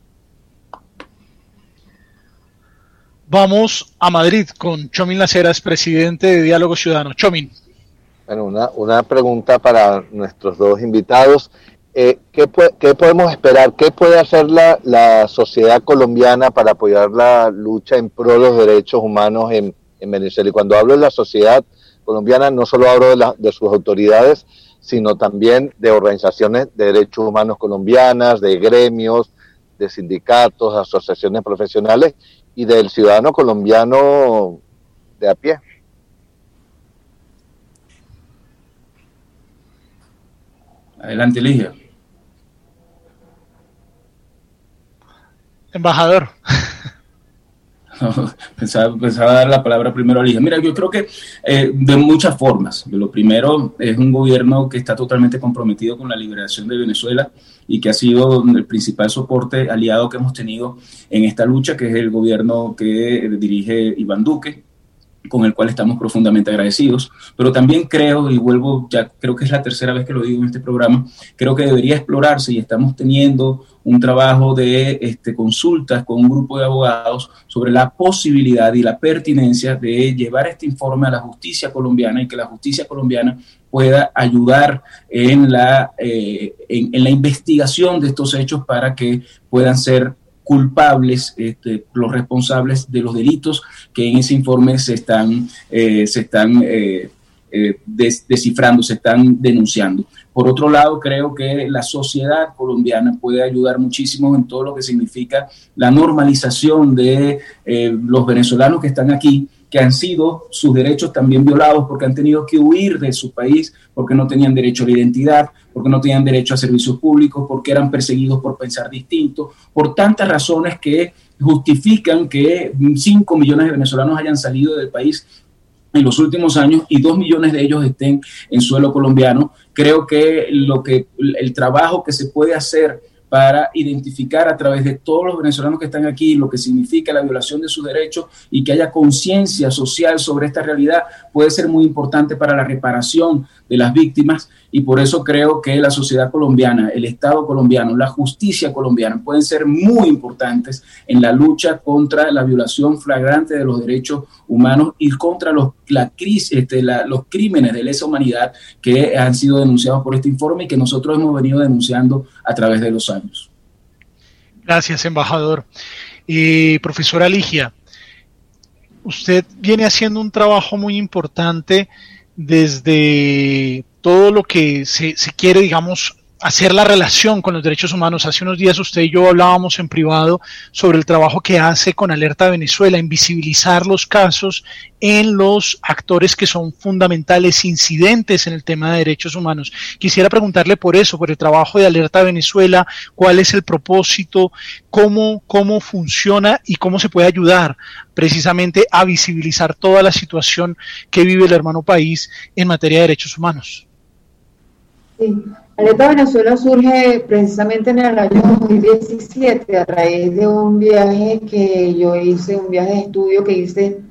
Vamos a Madrid con Chomín Las Heras, presidente de Diálogo Ciudadano. Chomín. Bueno, una pregunta para nuestros dos invitados. ¿Qué podemos esperar? ¿Qué puede hacer la sociedad colombiana para apoyar la lucha en pro de los derechos humanos en Venezuela? Y cuando hablo de la sociedad colombiana, no solo hablo de sus autoridades, sino también de organizaciones de derechos humanos colombianas, de gremios, de sindicatos, asociaciones profesionales y del ciudadano colombiano de a pie. Adelante, Ligia. Embajador. Pensaba dar la palabra primero a Ligia. Mira, yo creo que de muchas formas. Lo primero es un gobierno que está totalmente comprometido con la liberación de Venezuela y que ha sido el principal soporte aliado que hemos tenido en esta lucha, que es el gobierno que dirige Iván Duque, con el cual estamos profundamente agradecidos. Pero también creo, y vuelvo, ya creo que es la tercera vez que lo digo en este programa, creo que debería explorarse, y estamos teniendo un trabajo de consultas con un grupo de abogados sobre la posibilidad y la pertinencia de llevar este informe a la justicia colombiana, y que la justicia colombiana pueda ayudar en la investigación de estos hechos para que puedan ser culpables los responsables de los delitos que en ese informe se están descifrando, se están denunciando. Por otro lado, creo que la sociedad colombiana puede ayudar muchísimo en todo lo que significa la normalización de los venezolanos que están aquí, que han sido sus derechos también violados porque han tenido que huir de su país, porque no tenían derecho a la identidad, porque no tenían derecho a servicios públicos, porque eran perseguidos por pensar distinto, por tantas razones que justifican que 5 millones de venezolanos hayan salido del país en los últimos años y 2 millones de ellos estén en suelo colombiano. Creo que el trabajo que se puede hacer para identificar a través de todos los venezolanos que están aquí lo que significa la violación de sus derechos y que haya conciencia social sobre esta realidad puede ser muy importante para la reparación de las víctimas, y por eso creo que la sociedad colombiana, el Estado colombiano, la justicia colombiana pueden ser muy importantes en la lucha contra la violación flagrante de los derechos humanos y contra los crímenes de lesa humanidad que han sido denunciados por este informe y que nosotros hemos venido denunciando a través de los años. Gracias, embajador. Profesora Ligia, usted viene haciendo un trabajo muy importante desde todo lo que se quiere, digamos, hacer la relación con los derechos humanos. Hace unos días usted y yo hablábamos en privado sobre el trabajo que hace con Alerta Venezuela en visibilizar los casos en los actores que son fundamentales, incidentes en el tema de derechos humanos. Quisiera preguntarle por eso, por el trabajo de Alerta Venezuela, cuál es el propósito, cómo funciona y cómo se puede ayudar precisamente a visibilizar toda la situación que vive el hermano país en materia de derechos humanos. Sí. Alerta Venezuela surge precisamente en el año 2017 a través de un viaje que yo hice, un viaje de estudio que hice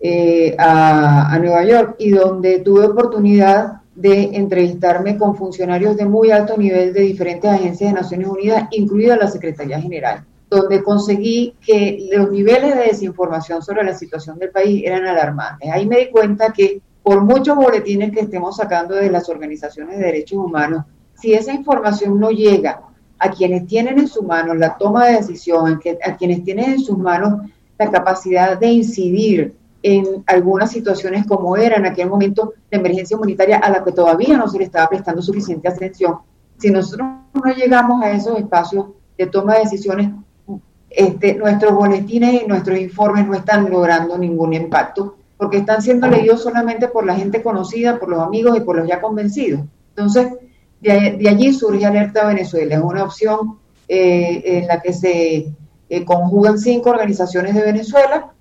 a Nueva York, y donde tuve oportunidad de entrevistarme con funcionarios de muy alto nivel de diferentes agencias de Naciones Unidas, incluida la Secretaría General, donde conseguí que los niveles de desinformación sobre la situación del país eran alarmantes. Ahí me di cuenta que por muchos boletines que estemos sacando de las organizaciones de derechos humanos, si esa información no llega a quienes tienen en sus manos la toma de decisión, a quienes tienen en sus manos la capacidad de incidir en algunas situaciones como era en aquel momento la emergencia humanitaria a la que todavía no se le estaba prestando suficiente atención, si nosotros no llegamos a esos espacios de toma de decisiones, nuestros boletines y nuestros informes no están logrando ningún impacto, porque están siendo leídos solamente por la gente conocida, por los amigos y por los ya convencidos. Entonces, de allí surge Alerta Venezuela. Es una opción en la que se conjugan 5 organizaciones de Venezuela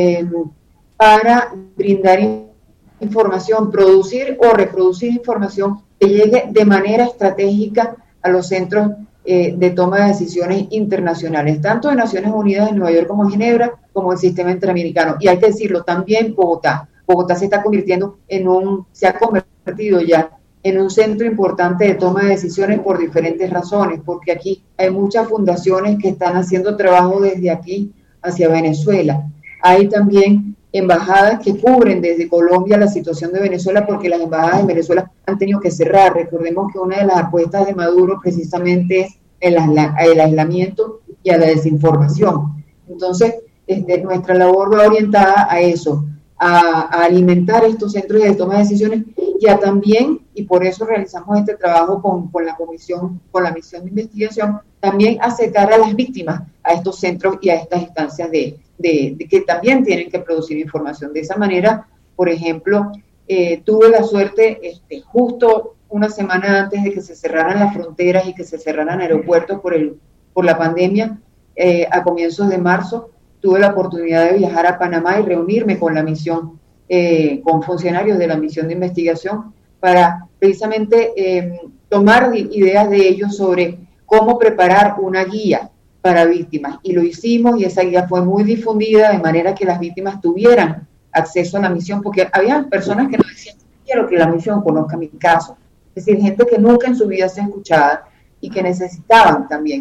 para brindar información, producir o reproducir información que llegue de manera estratégica a los centros de toma de decisiones internacionales, tanto de Naciones Unidas en Nueva York como en Ginebra, como el sistema interamericano. Y hay que decirlo, también Bogotá. Bogotá se está convirtiendo se ha convertido ya en un centro importante de toma de decisiones por diferentes razones, porque aquí hay muchas fundaciones que están haciendo trabajo desde aquí hacia Venezuela. Hay también embajadas que cubren desde Colombia la situación de Venezuela, porque las embajadas en Venezuela han tenido que cerrar. Recordemos que una de las apuestas de Maduro precisamente es el aislamiento y a la desinformación. Entonces, nuestra labor va orientada a eso, a alimentar estos centros de toma de decisiones y a también, y por eso realizamos este trabajo con la comisión, con la misión de investigación, también acercar a las víctimas a estos centros y a estas instancias de que también tienen que producir información. De esa manera, por ejemplo, tuve la suerte, justo una semana antes de que se cerraran las fronteras y que se cerraran aeropuertos por la pandemia, a comienzos de marzo, tuve la oportunidad de viajar a Panamá y reunirme con la misión, con funcionarios de la misión de investigación, para precisamente tomar ideas de ellos sobre cómo preparar una guía para víctimas. Y lo hicimos, y esa guía fue muy difundida de manera que las víctimas tuvieran acceso a la misión, porque había personas que no decían, quiero que la misión conozca mi caso. Es decir, gente que nunca en su vida se ha escuchado y que necesitaban también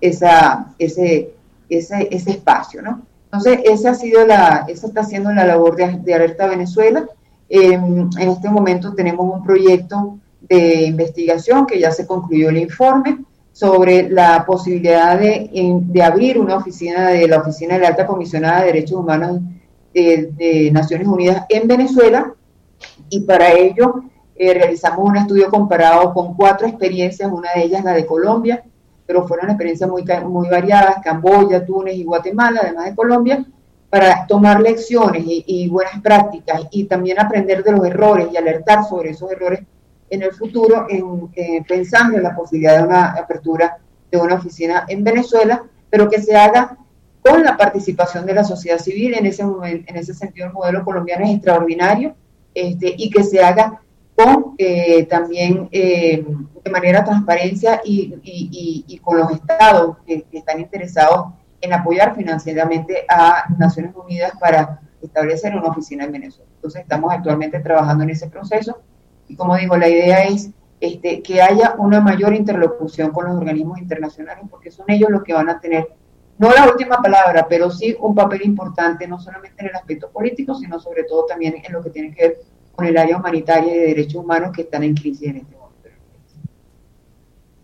ese espacio, ¿no? Entonces, esa está siendo la labor de Alerta Venezuela. En este momento tenemos un proyecto de investigación que ya se concluyó el informe sobre la posibilidad de abrir una oficina de la Oficina de la Alta Comisionada de Derechos Humanos de Naciones Unidas en Venezuela, y para ello realizamos un estudio comparado con 4 experiencias, una de ellas la de Colombia, pero fueron experiencias muy variadas, Camboya, Túnez y Guatemala, además de Colombia, para tomar lecciones y buenas prácticas y también aprender de los errores y alertar sobre esos errores en el futuro, pensando en la posibilidad de una apertura de una oficina en Venezuela, pero que se haga con la participación de la sociedad civil. En ese sentido, el modelo colombiano es extraordinario, y que se haga con también de manera transparencia y con los estados que están interesados en apoyar financieramente a Naciones Unidas para establecer una oficina en Venezuela. Entonces estamos actualmente trabajando en ese proceso y, como digo, la idea es que haya una mayor interlocución con los organismos internacionales, porque son ellos los que van a tener no la última palabra, pero sí un papel importante, no solamente en el aspecto político, sino sobre todo también en lo que tiene que ver con el área humanitaria y de derechos humanos que están en crisis en este momento.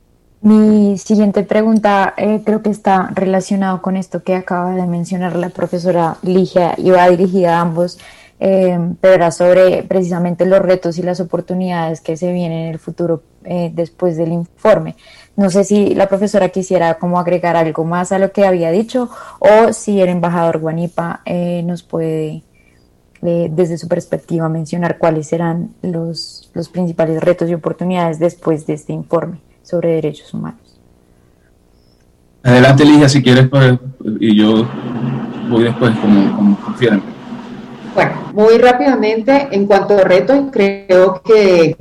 Mi siguiente pregunta creo que está relacionado con esto que acaba de mencionar la profesora Ligia y va dirigida a ambos, pero era sobre precisamente los retos y las oportunidades que se vienen en el futuro después del informe. No sé si la profesora quisiera como agregar algo más a lo que había dicho o si el embajador Guanipa nos puede, desde su perspectiva, mencionar cuáles serán los principales retos y oportunidades después de este informe sobre derechos humanos. Adelante, Ligia, si quieres, pues, y yo voy después, como prefieran. Bueno, muy rápidamente, en cuanto a retos, creo que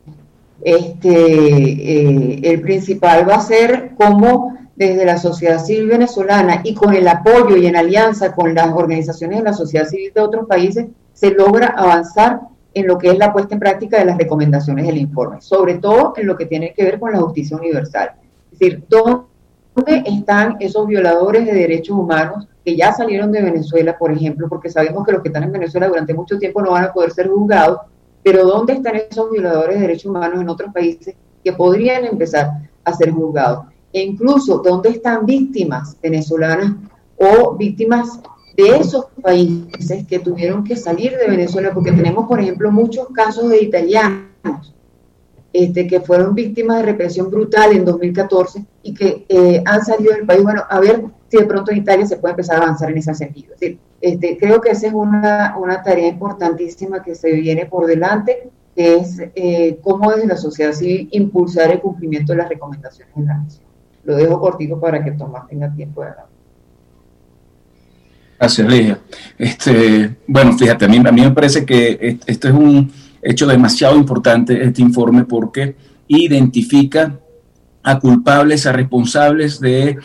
el principal va a ser cómo desde la sociedad civil venezolana y con el apoyo y en alianza con las organizaciones de la sociedad civil de otros países se logra avanzar en lo que es la puesta en práctica de las recomendaciones del informe, sobre todo en lo que tiene que ver con la justicia universal. Es decir, ¿dónde están esos violadores de derechos humanos que ya salieron de Venezuela, por ejemplo? Porque sabemos que los que están en Venezuela durante mucho tiempo no van a poder ser juzgados, pero ¿dónde están esos violadores de derechos humanos en otros países que podrían empezar a ser juzgados? E incluso, ¿dónde están víctimas venezolanas o víctimas de esos países que tuvieron que salir de Venezuela? Porque tenemos, por ejemplo, muchos casos de italianos que fueron víctimas de represión brutal en 2014 y que han salido del país. Bueno, a ver si de pronto en Italia se puede empezar a avanzar en ese sentido. Es decir, creo que esa es una tarea importantísima que se viene por delante, que es cómo desde la sociedad civil impulsar el cumplimiento de las recomendaciones de la nación. Lo dejo cortito para que Tomás tenga tiempo de hablar. Gracias, Ligia. Bueno, fíjate, a mí me parece que esto es un hecho demasiado importante, este informe, porque identifica a culpables, a responsables de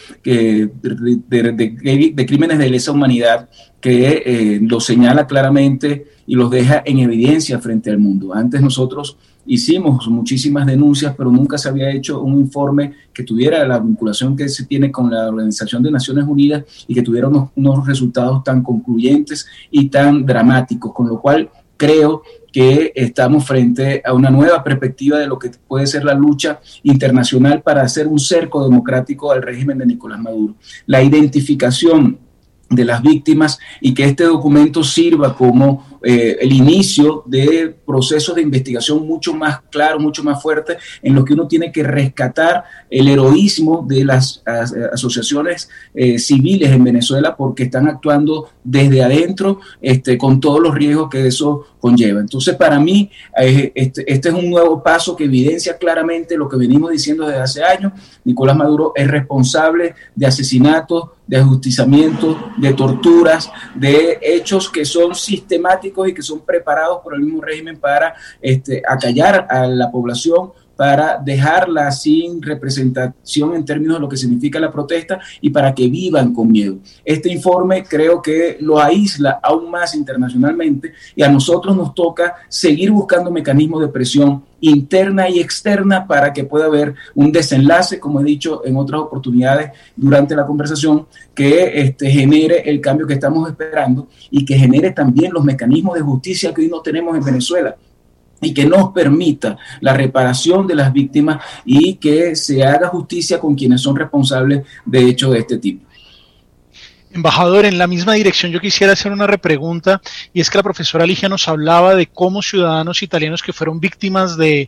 crímenes de lesa humanidad, que lo señala claramente y los deja en evidencia frente al mundo. Antes nosotros hicimos muchísimas denuncias, pero nunca se había hecho un informe que tuviera la vinculación que se tiene con la Organización de Naciones Unidas y que tuviera unos resultados tan concluyentes y tan dramáticos, con lo cual creo que estamos frente a una nueva perspectiva de lo que puede ser la lucha internacional para hacer un cerco democrático al régimen de Nicolás Maduro. La identificación de las víctimas y que este documento sirva como el inicio de procesos de investigación mucho más claros, mucho más fuertes, en los que uno tiene que rescatar el heroísmo de las asociaciones civiles en Venezuela, porque están actuando desde adentro con todos los riesgos que eso conlleva. Entonces, para mí, este es un nuevo paso que evidencia claramente lo que venimos diciendo desde hace años. Nicolás Maduro es responsable de asesinatos, de ajusticiamientos, de torturas, de hechos que son sistemáticos y que son preparados por el mismo régimen para acallar a la población, para dejarla sin representación en términos de lo que significa la protesta y para que vivan con miedo. Este informe creo que lo aísla aún más internacionalmente y a nosotros nos toca seguir buscando mecanismos de presión interna y externa para que pueda haber un desenlace, como he dicho en otras oportunidades durante la conversación, que genere el cambio que estamos esperando y que genere también los mecanismos de justicia que hoy no tenemos en Venezuela, y que nos permita la reparación de las víctimas y que se haga justicia con quienes son responsables de hechos de este tipo. Embajador, en la misma dirección yo quisiera hacer una repregunta, y es que la profesora Ligia nos hablaba de cómo ciudadanos italianos que fueron víctimas del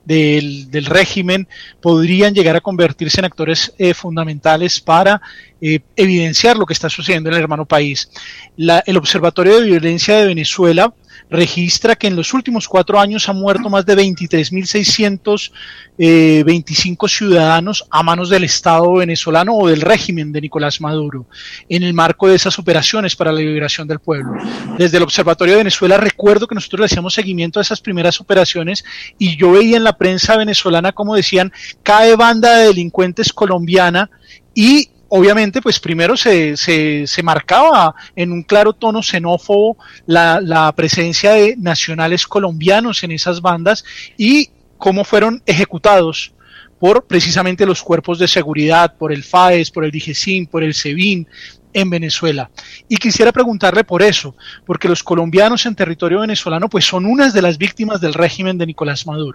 régimen podrían llegar a convertirse en actores fundamentales para evidenciar lo que está sucediendo en el hermano país. El Observatorio de Violencia de Venezuela registra que en los últimos 4 años han muerto más de 23.625 ciudadanos a manos del Estado venezolano o del régimen de Nicolás Maduro, en el marco de esas operaciones para la liberación del pueblo. Desde el Observatorio de Venezuela recuerdo que nosotros le hacíamos seguimiento a esas primeras operaciones y yo veía en la prensa venezolana como decían, cae banda de delincuentes colombiana, y obviamente, pues primero se marcaba en un claro tono xenófobo la presencia de nacionales colombianos en esas bandas y cómo fueron ejecutados por precisamente los cuerpos de seguridad, por el FAES, por el DIGESIM, por el SEBIN en Venezuela. Y quisiera preguntarle por eso, porque los colombianos en territorio venezolano pues son unas de las víctimas del régimen de Nicolás Maduro.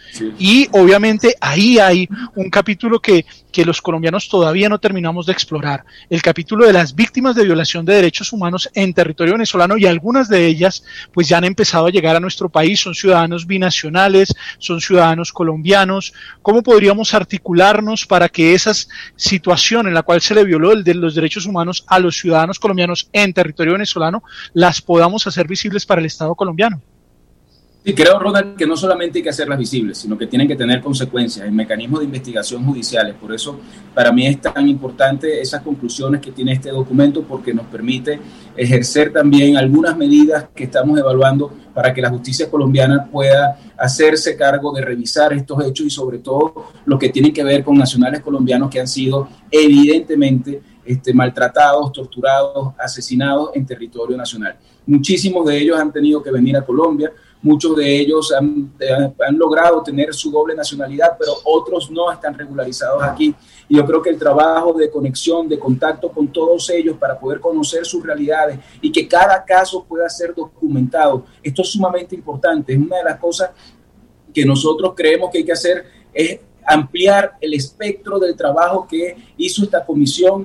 Sí. Y obviamente ahí hay un capítulo que los colombianos todavía no terminamos de explorar, el capítulo de las víctimas de violación de derechos humanos en territorio venezolano, y algunas de ellas pues ya han empezado a llegar a nuestro país, son ciudadanos binacionales, son ciudadanos colombianos. ¿Cómo podríamos articularnos para que esa situación en la cual se le violó los derechos humanos a los ciudadanos colombianos en territorio venezolano las podamos hacer visibles para el Estado colombiano? Sí, creo, Ronald, que no solamente hay que hacerlas visibles, sino que tienen que tener consecuencias en mecanismos de investigación judiciales. Por eso, para mí es tan importante esas conclusiones que tiene este documento, porque nos permite ejercer también algunas medidas que estamos evaluando para que la justicia colombiana pueda hacerse cargo de revisar estos hechos y sobre todo lo que tienen que ver con nacionales colombianos que han sido evidentemente maltratados, torturados, asesinados en territorio nacional. Muchísimos de ellos han tenido que venir a Colombia. Muchos de ellos han logrado tener su doble nacionalidad, pero otros no están regularizados aquí. Y yo creo que el trabajo de conexión, de contacto con todos ellos para poder conocer sus realidades y que cada caso pueda ser documentado, esto es sumamente importante. Es una de las cosas que nosotros creemos que hay que hacer, es ampliar el espectro del trabajo que hizo esta comisión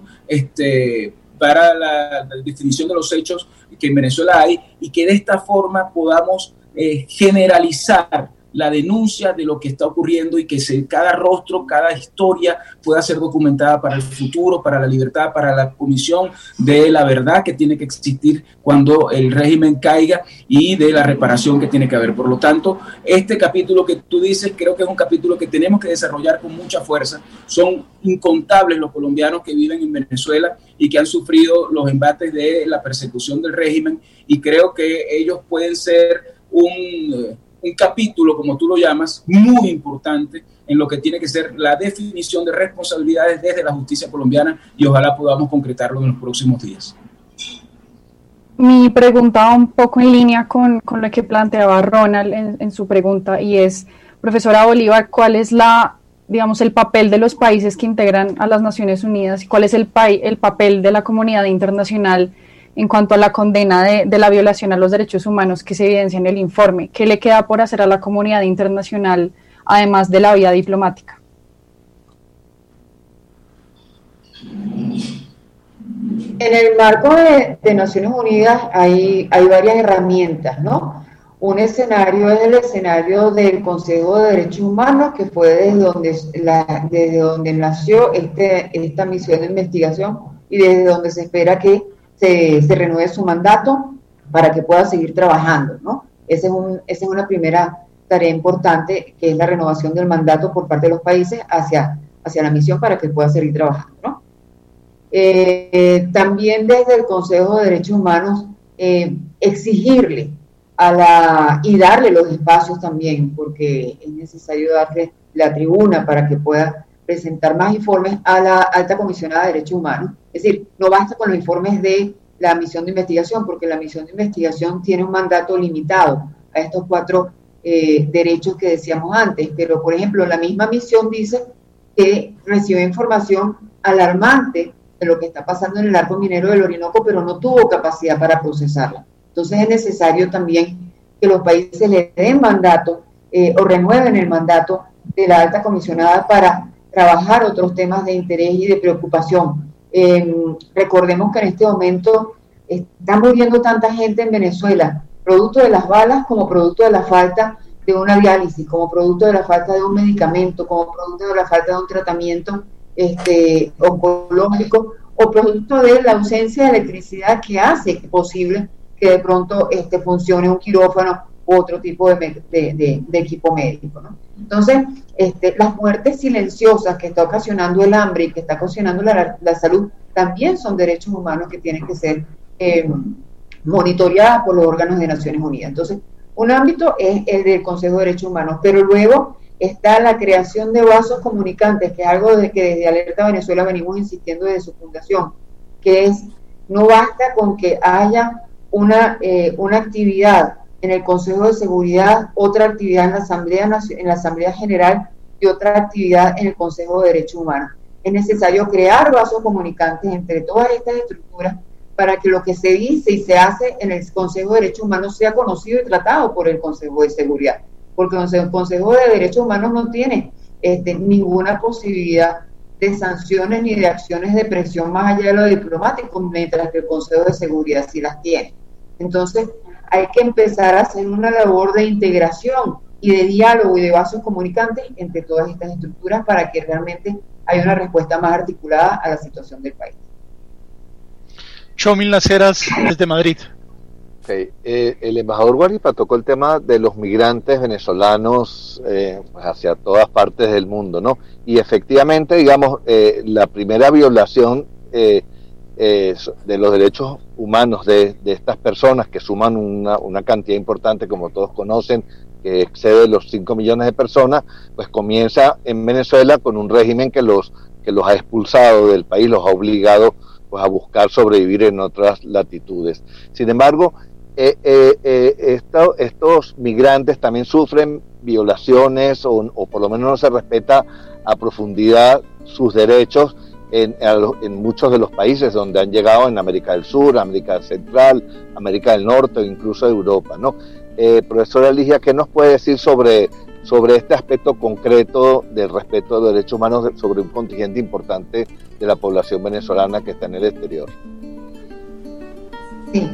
para la definición de los hechos que en Venezuela hay, y que de esta forma podamos generalizar la denuncia de lo que está ocurriendo y que cada rostro, cada historia pueda ser documentada para el futuro, para la libertad, para la comisión de la verdad que tiene que existir cuando el régimen caiga y de la reparación que tiene que haber. Por lo tanto, este capítulo que tú dices creo que es un capítulo que tenemos que desarrollar con mucha fuerza. Son incontables los colombianos que viven en Venezuela y que han sufrido los embates de la persecución del régimen, y creo que ellos pueden ser un capítulo, como tú lo llamas, muy importante en lo que tiene que ser la definición de responsabilidades desde la justicia colombiana, y ojalá podamos concretarlo en los próximos días. Mi pregunta va un poco en línea con lo que planteaba Ronald en su pregunta, y es, profesora Bolívar, ¿cuál es el papel de los países que integran a las Naciones Unidas y cuál es el papel de la comunidad internacional en cuanto a la condena de la violación a los derechos humanos que se evidencia en el informe? ¿Qué le queda por hacer a la comunidad internacional, además de la vía diplomática? En el marco de Naciones Unidas hay varias herramientas, ¿no? Un escenario es el escenario del Consejo de Derechos Humanos, que fue desde donde nació esta misión de investigación y desde donde se espera que se renueve su mandato para que pueda seguir trabajando, ¿no? Esa es una primera tarea importante, que es la renovación del mandato por parte de los países hacia la misión para que pueda seguir trabajando, ¿no? También desde el Consejo de Derechos Humanos exigirle y darle los espacios también, porque es necesario darle la tribuna para que pueda presentar más informes a la alta comisionada de derechos humanos. Es decir, no basta con los informes de la misión de investigación, porque la misión de investigación tiene un mandato limitado a estos 4 derechos que decíamos antes, pero por ejemplo la misma misión dice que recibió información alarmante de lo que está pasando en el arco minero del Orinoco, pero no tuvo capacidad para procesarla. Entonces es necesario también que los países le den mandato o renueven el mandato de la alta comisionada para trabajar otros temas de interés y de preocupación. Recordemos que en este momento está muriendo tanta gente en Venezuela, producto de las balas, como producto de la falta de una diálisis, como producto de la falta de un medicamento, como producto de la falta de un tratamiento oncológico, o producto de la ausencia de electricidad que hace posible que de pronto funcione un quirófano u otro tipo de equipo médico, ¿no? Entonces, las muertes silenciosas que está ocasionando el hambre y que está ocasionando la salud también son derechos humanos que tienen que ser monitoreadas por los órganos de Naciones Unidas. Entonces, un ámbito es el del Consejo de Derechos Humanos, pero luego está la creación de vasos comunicantes, que es algo de que desde Alerta Venezuela venimos insistiendo desde su fundación, que es, no basta con que haya una actividad en el Consejo de Seguridad, otra actividad en la Asamblea General y otra actividad en el Consejo de Derechos Humanos. Es necesario crear vasos comunicantes entre todas estas estructuras para que lo que se dice y se hace en el Consejo de Derechos Humanos sea conocido y tratado por el Consejo de Seguridad. porque el Consejo de Derechos Humanos no tiene ninguna posibilidad de sanciones ni de acciones de presión más allá de lo diplomático, mientras que el Consejo de Seguridad sí las tiene. Entonces, hay que empezar a hacer una labor de integración y de diálogo y de vasos comunicantes entre todas estas estructuras para que realmente haya una respuesta más articulada a la situación del país. Txomil Las Heras, desde Madrid. Okay. El embajador Guaripa tocó el tema de los migrantes venezolanos hacia todas partes del mundo, ¿no? Y efectivamente, digamos, la primera violación de los derechos humanos de estas personas, que suman una cantidad importante, como todos conocen, que excede los 5 millones de personas, pues comienza en Venezuela con un régimen que los ha expulsado del país, los ha obligado pues a buscar sobrevivir en otras latitudes. Sin embargo, estos migrantes también sufren violaciones o por lo menos no se respeta a profundidad sus derechos en muchos de los países donde han llegado, en América del Sur, América Central, América del Norte o incluso Europa, ¿no? Profesora Ligia, ¿qué nos puede decir sobre este aspecto concreto del respeto de los derechos humanos sobre un contingente importante de la población venezolana que está en el exterior? Sí.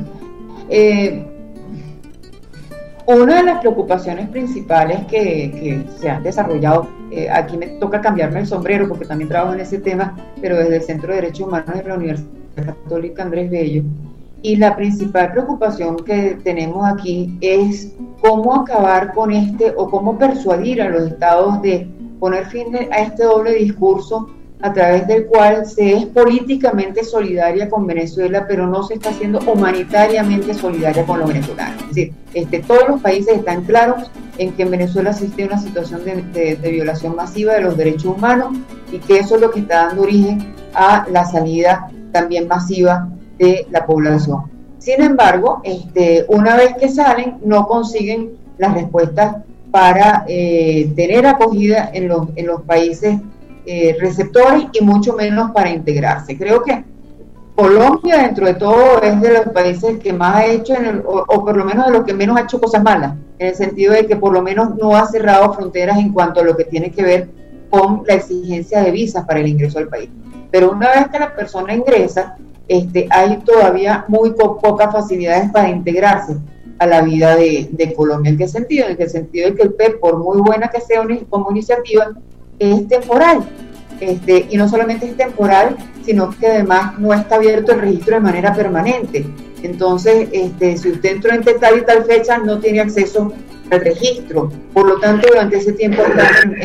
Una de las preocupaciones principales que se han desarrollado, aquí me toca cambiarme el sombrero porque también trabajo en ese tema, pero desde el Centro de Derechos Humanos de la Universidad Católica Andrés Bello, y la principal preocupación que tenemos aquí es cómo acabar con o cómo persuadir a los estados de poner fin a este doble discurso a través del cual se es políticamente solidaria con Venezuela, pero no se está haciendo humanitariamente solidaria con los venezolanos. Es decir, todos los países están claros en que en Venezuela existe una situación de violación masiva de los derechos humanos y que eso es lo que está dando origen a la salida también masiva de la población. Sin embargo, una vez que salen, no consiguen las respuestas para tener acogida en los países receptores y mucho menos para integrarse. Creo que Colombia, dentro de todo, es de los países que más ha hecho, o por lo menos de los que menos ha hecho cosas malas, en el sentido de que por lo menos no ha cerrado fronteras en cuanto a lo que tiene que ver con la exigencia de visas para el ingreso al país. Pero una vez que la persona ingresa, hay todavía muy pocas facilidades para integrarse a la vida de Colombia. ¿En qué sentido? En el sentido de que el PEP, por muy buena que sea como iniciativa, es temporal, y no solamente es temporal, sino que además no está abierto el registro de manera permanente. Entonces, si usted entró entre tal y tal fecha, no tiene acceso al registro. Por lo tanto, durante ese tiempo está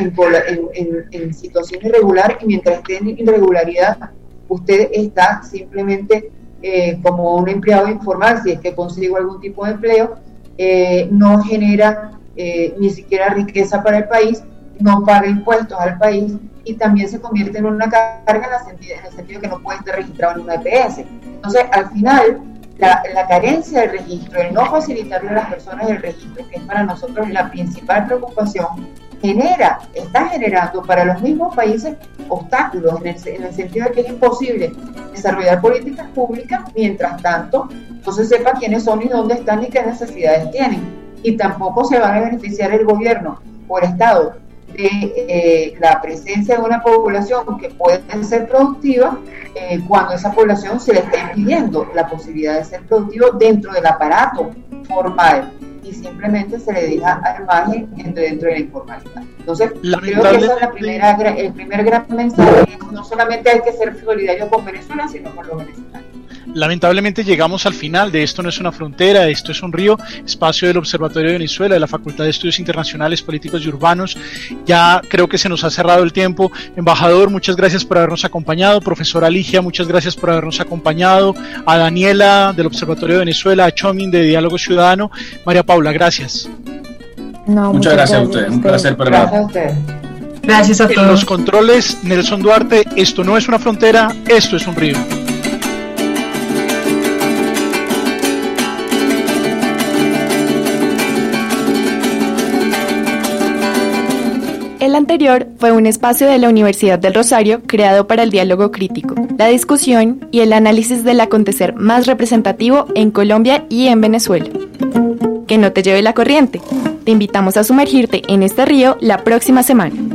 en situación irregular, y mientras esté en irregularidad, usted está simplemente como un empleado informal. Si es que consigo algún tipo de empleo, no genera ni siquiera riqueza para el país, no paga impuestos al país y también se convierte en una carga en el sentido que no puede estar registrado en una EPS. Entonces, al final, la carencia del registro, el no facilitarle a las personas el registro, que es para nosotros la principal preocupación, está generando para los mismos países obstáculos en el sentido de que es imposible desarrollar políticas públicas mientras tanto no se sepa quiénes son y dónde están y qué necesidades tienen, y tampoco se va a beneficiar el gobierno o el Estado de la presencia de una población que puede ser productiva cuando esa población se le está impidiendo la posibilidad de ser productivo dentro del aparato formal y simplemente se le deja al margen dentro de la informalidad. Entonces, creo que esa es el primer gran mensaje. No solamente hay que ser solidario con Venezuela, sino con los venezolanos. Lamentablemente llegamos al final de Esto no es una frontera, esto es un río, espacio del Observatorio de Venezuela, de la Facultad de Estudios Internacionales, Políticos y Urbanos. Ya creo que se nos ha cerrado el tiempo. Embajador, muchas gracias por habernos acompañado. Profesora Ligia, muchas gracias por habernos acompañado. A Daniela, del Observatorio de Venezuela, a Txomil, de Diálogo Ciudadano. María Paula, gracias. No, muchas gracias a ustedes. Un placer para Gracias a ustedes. Gracias a todos. En los controles, Nelson Duarte. Esto no es una frontera, esto es un río. El anterior fue un espacio de la Universidad del Rosario creado para el diálogo crítico, la discusión y el análisis del acontecer más representativo en Colombia y en Venezuela. Que no te lleve la corriente. Te invitamos a sumergirte en este río la próxima semana.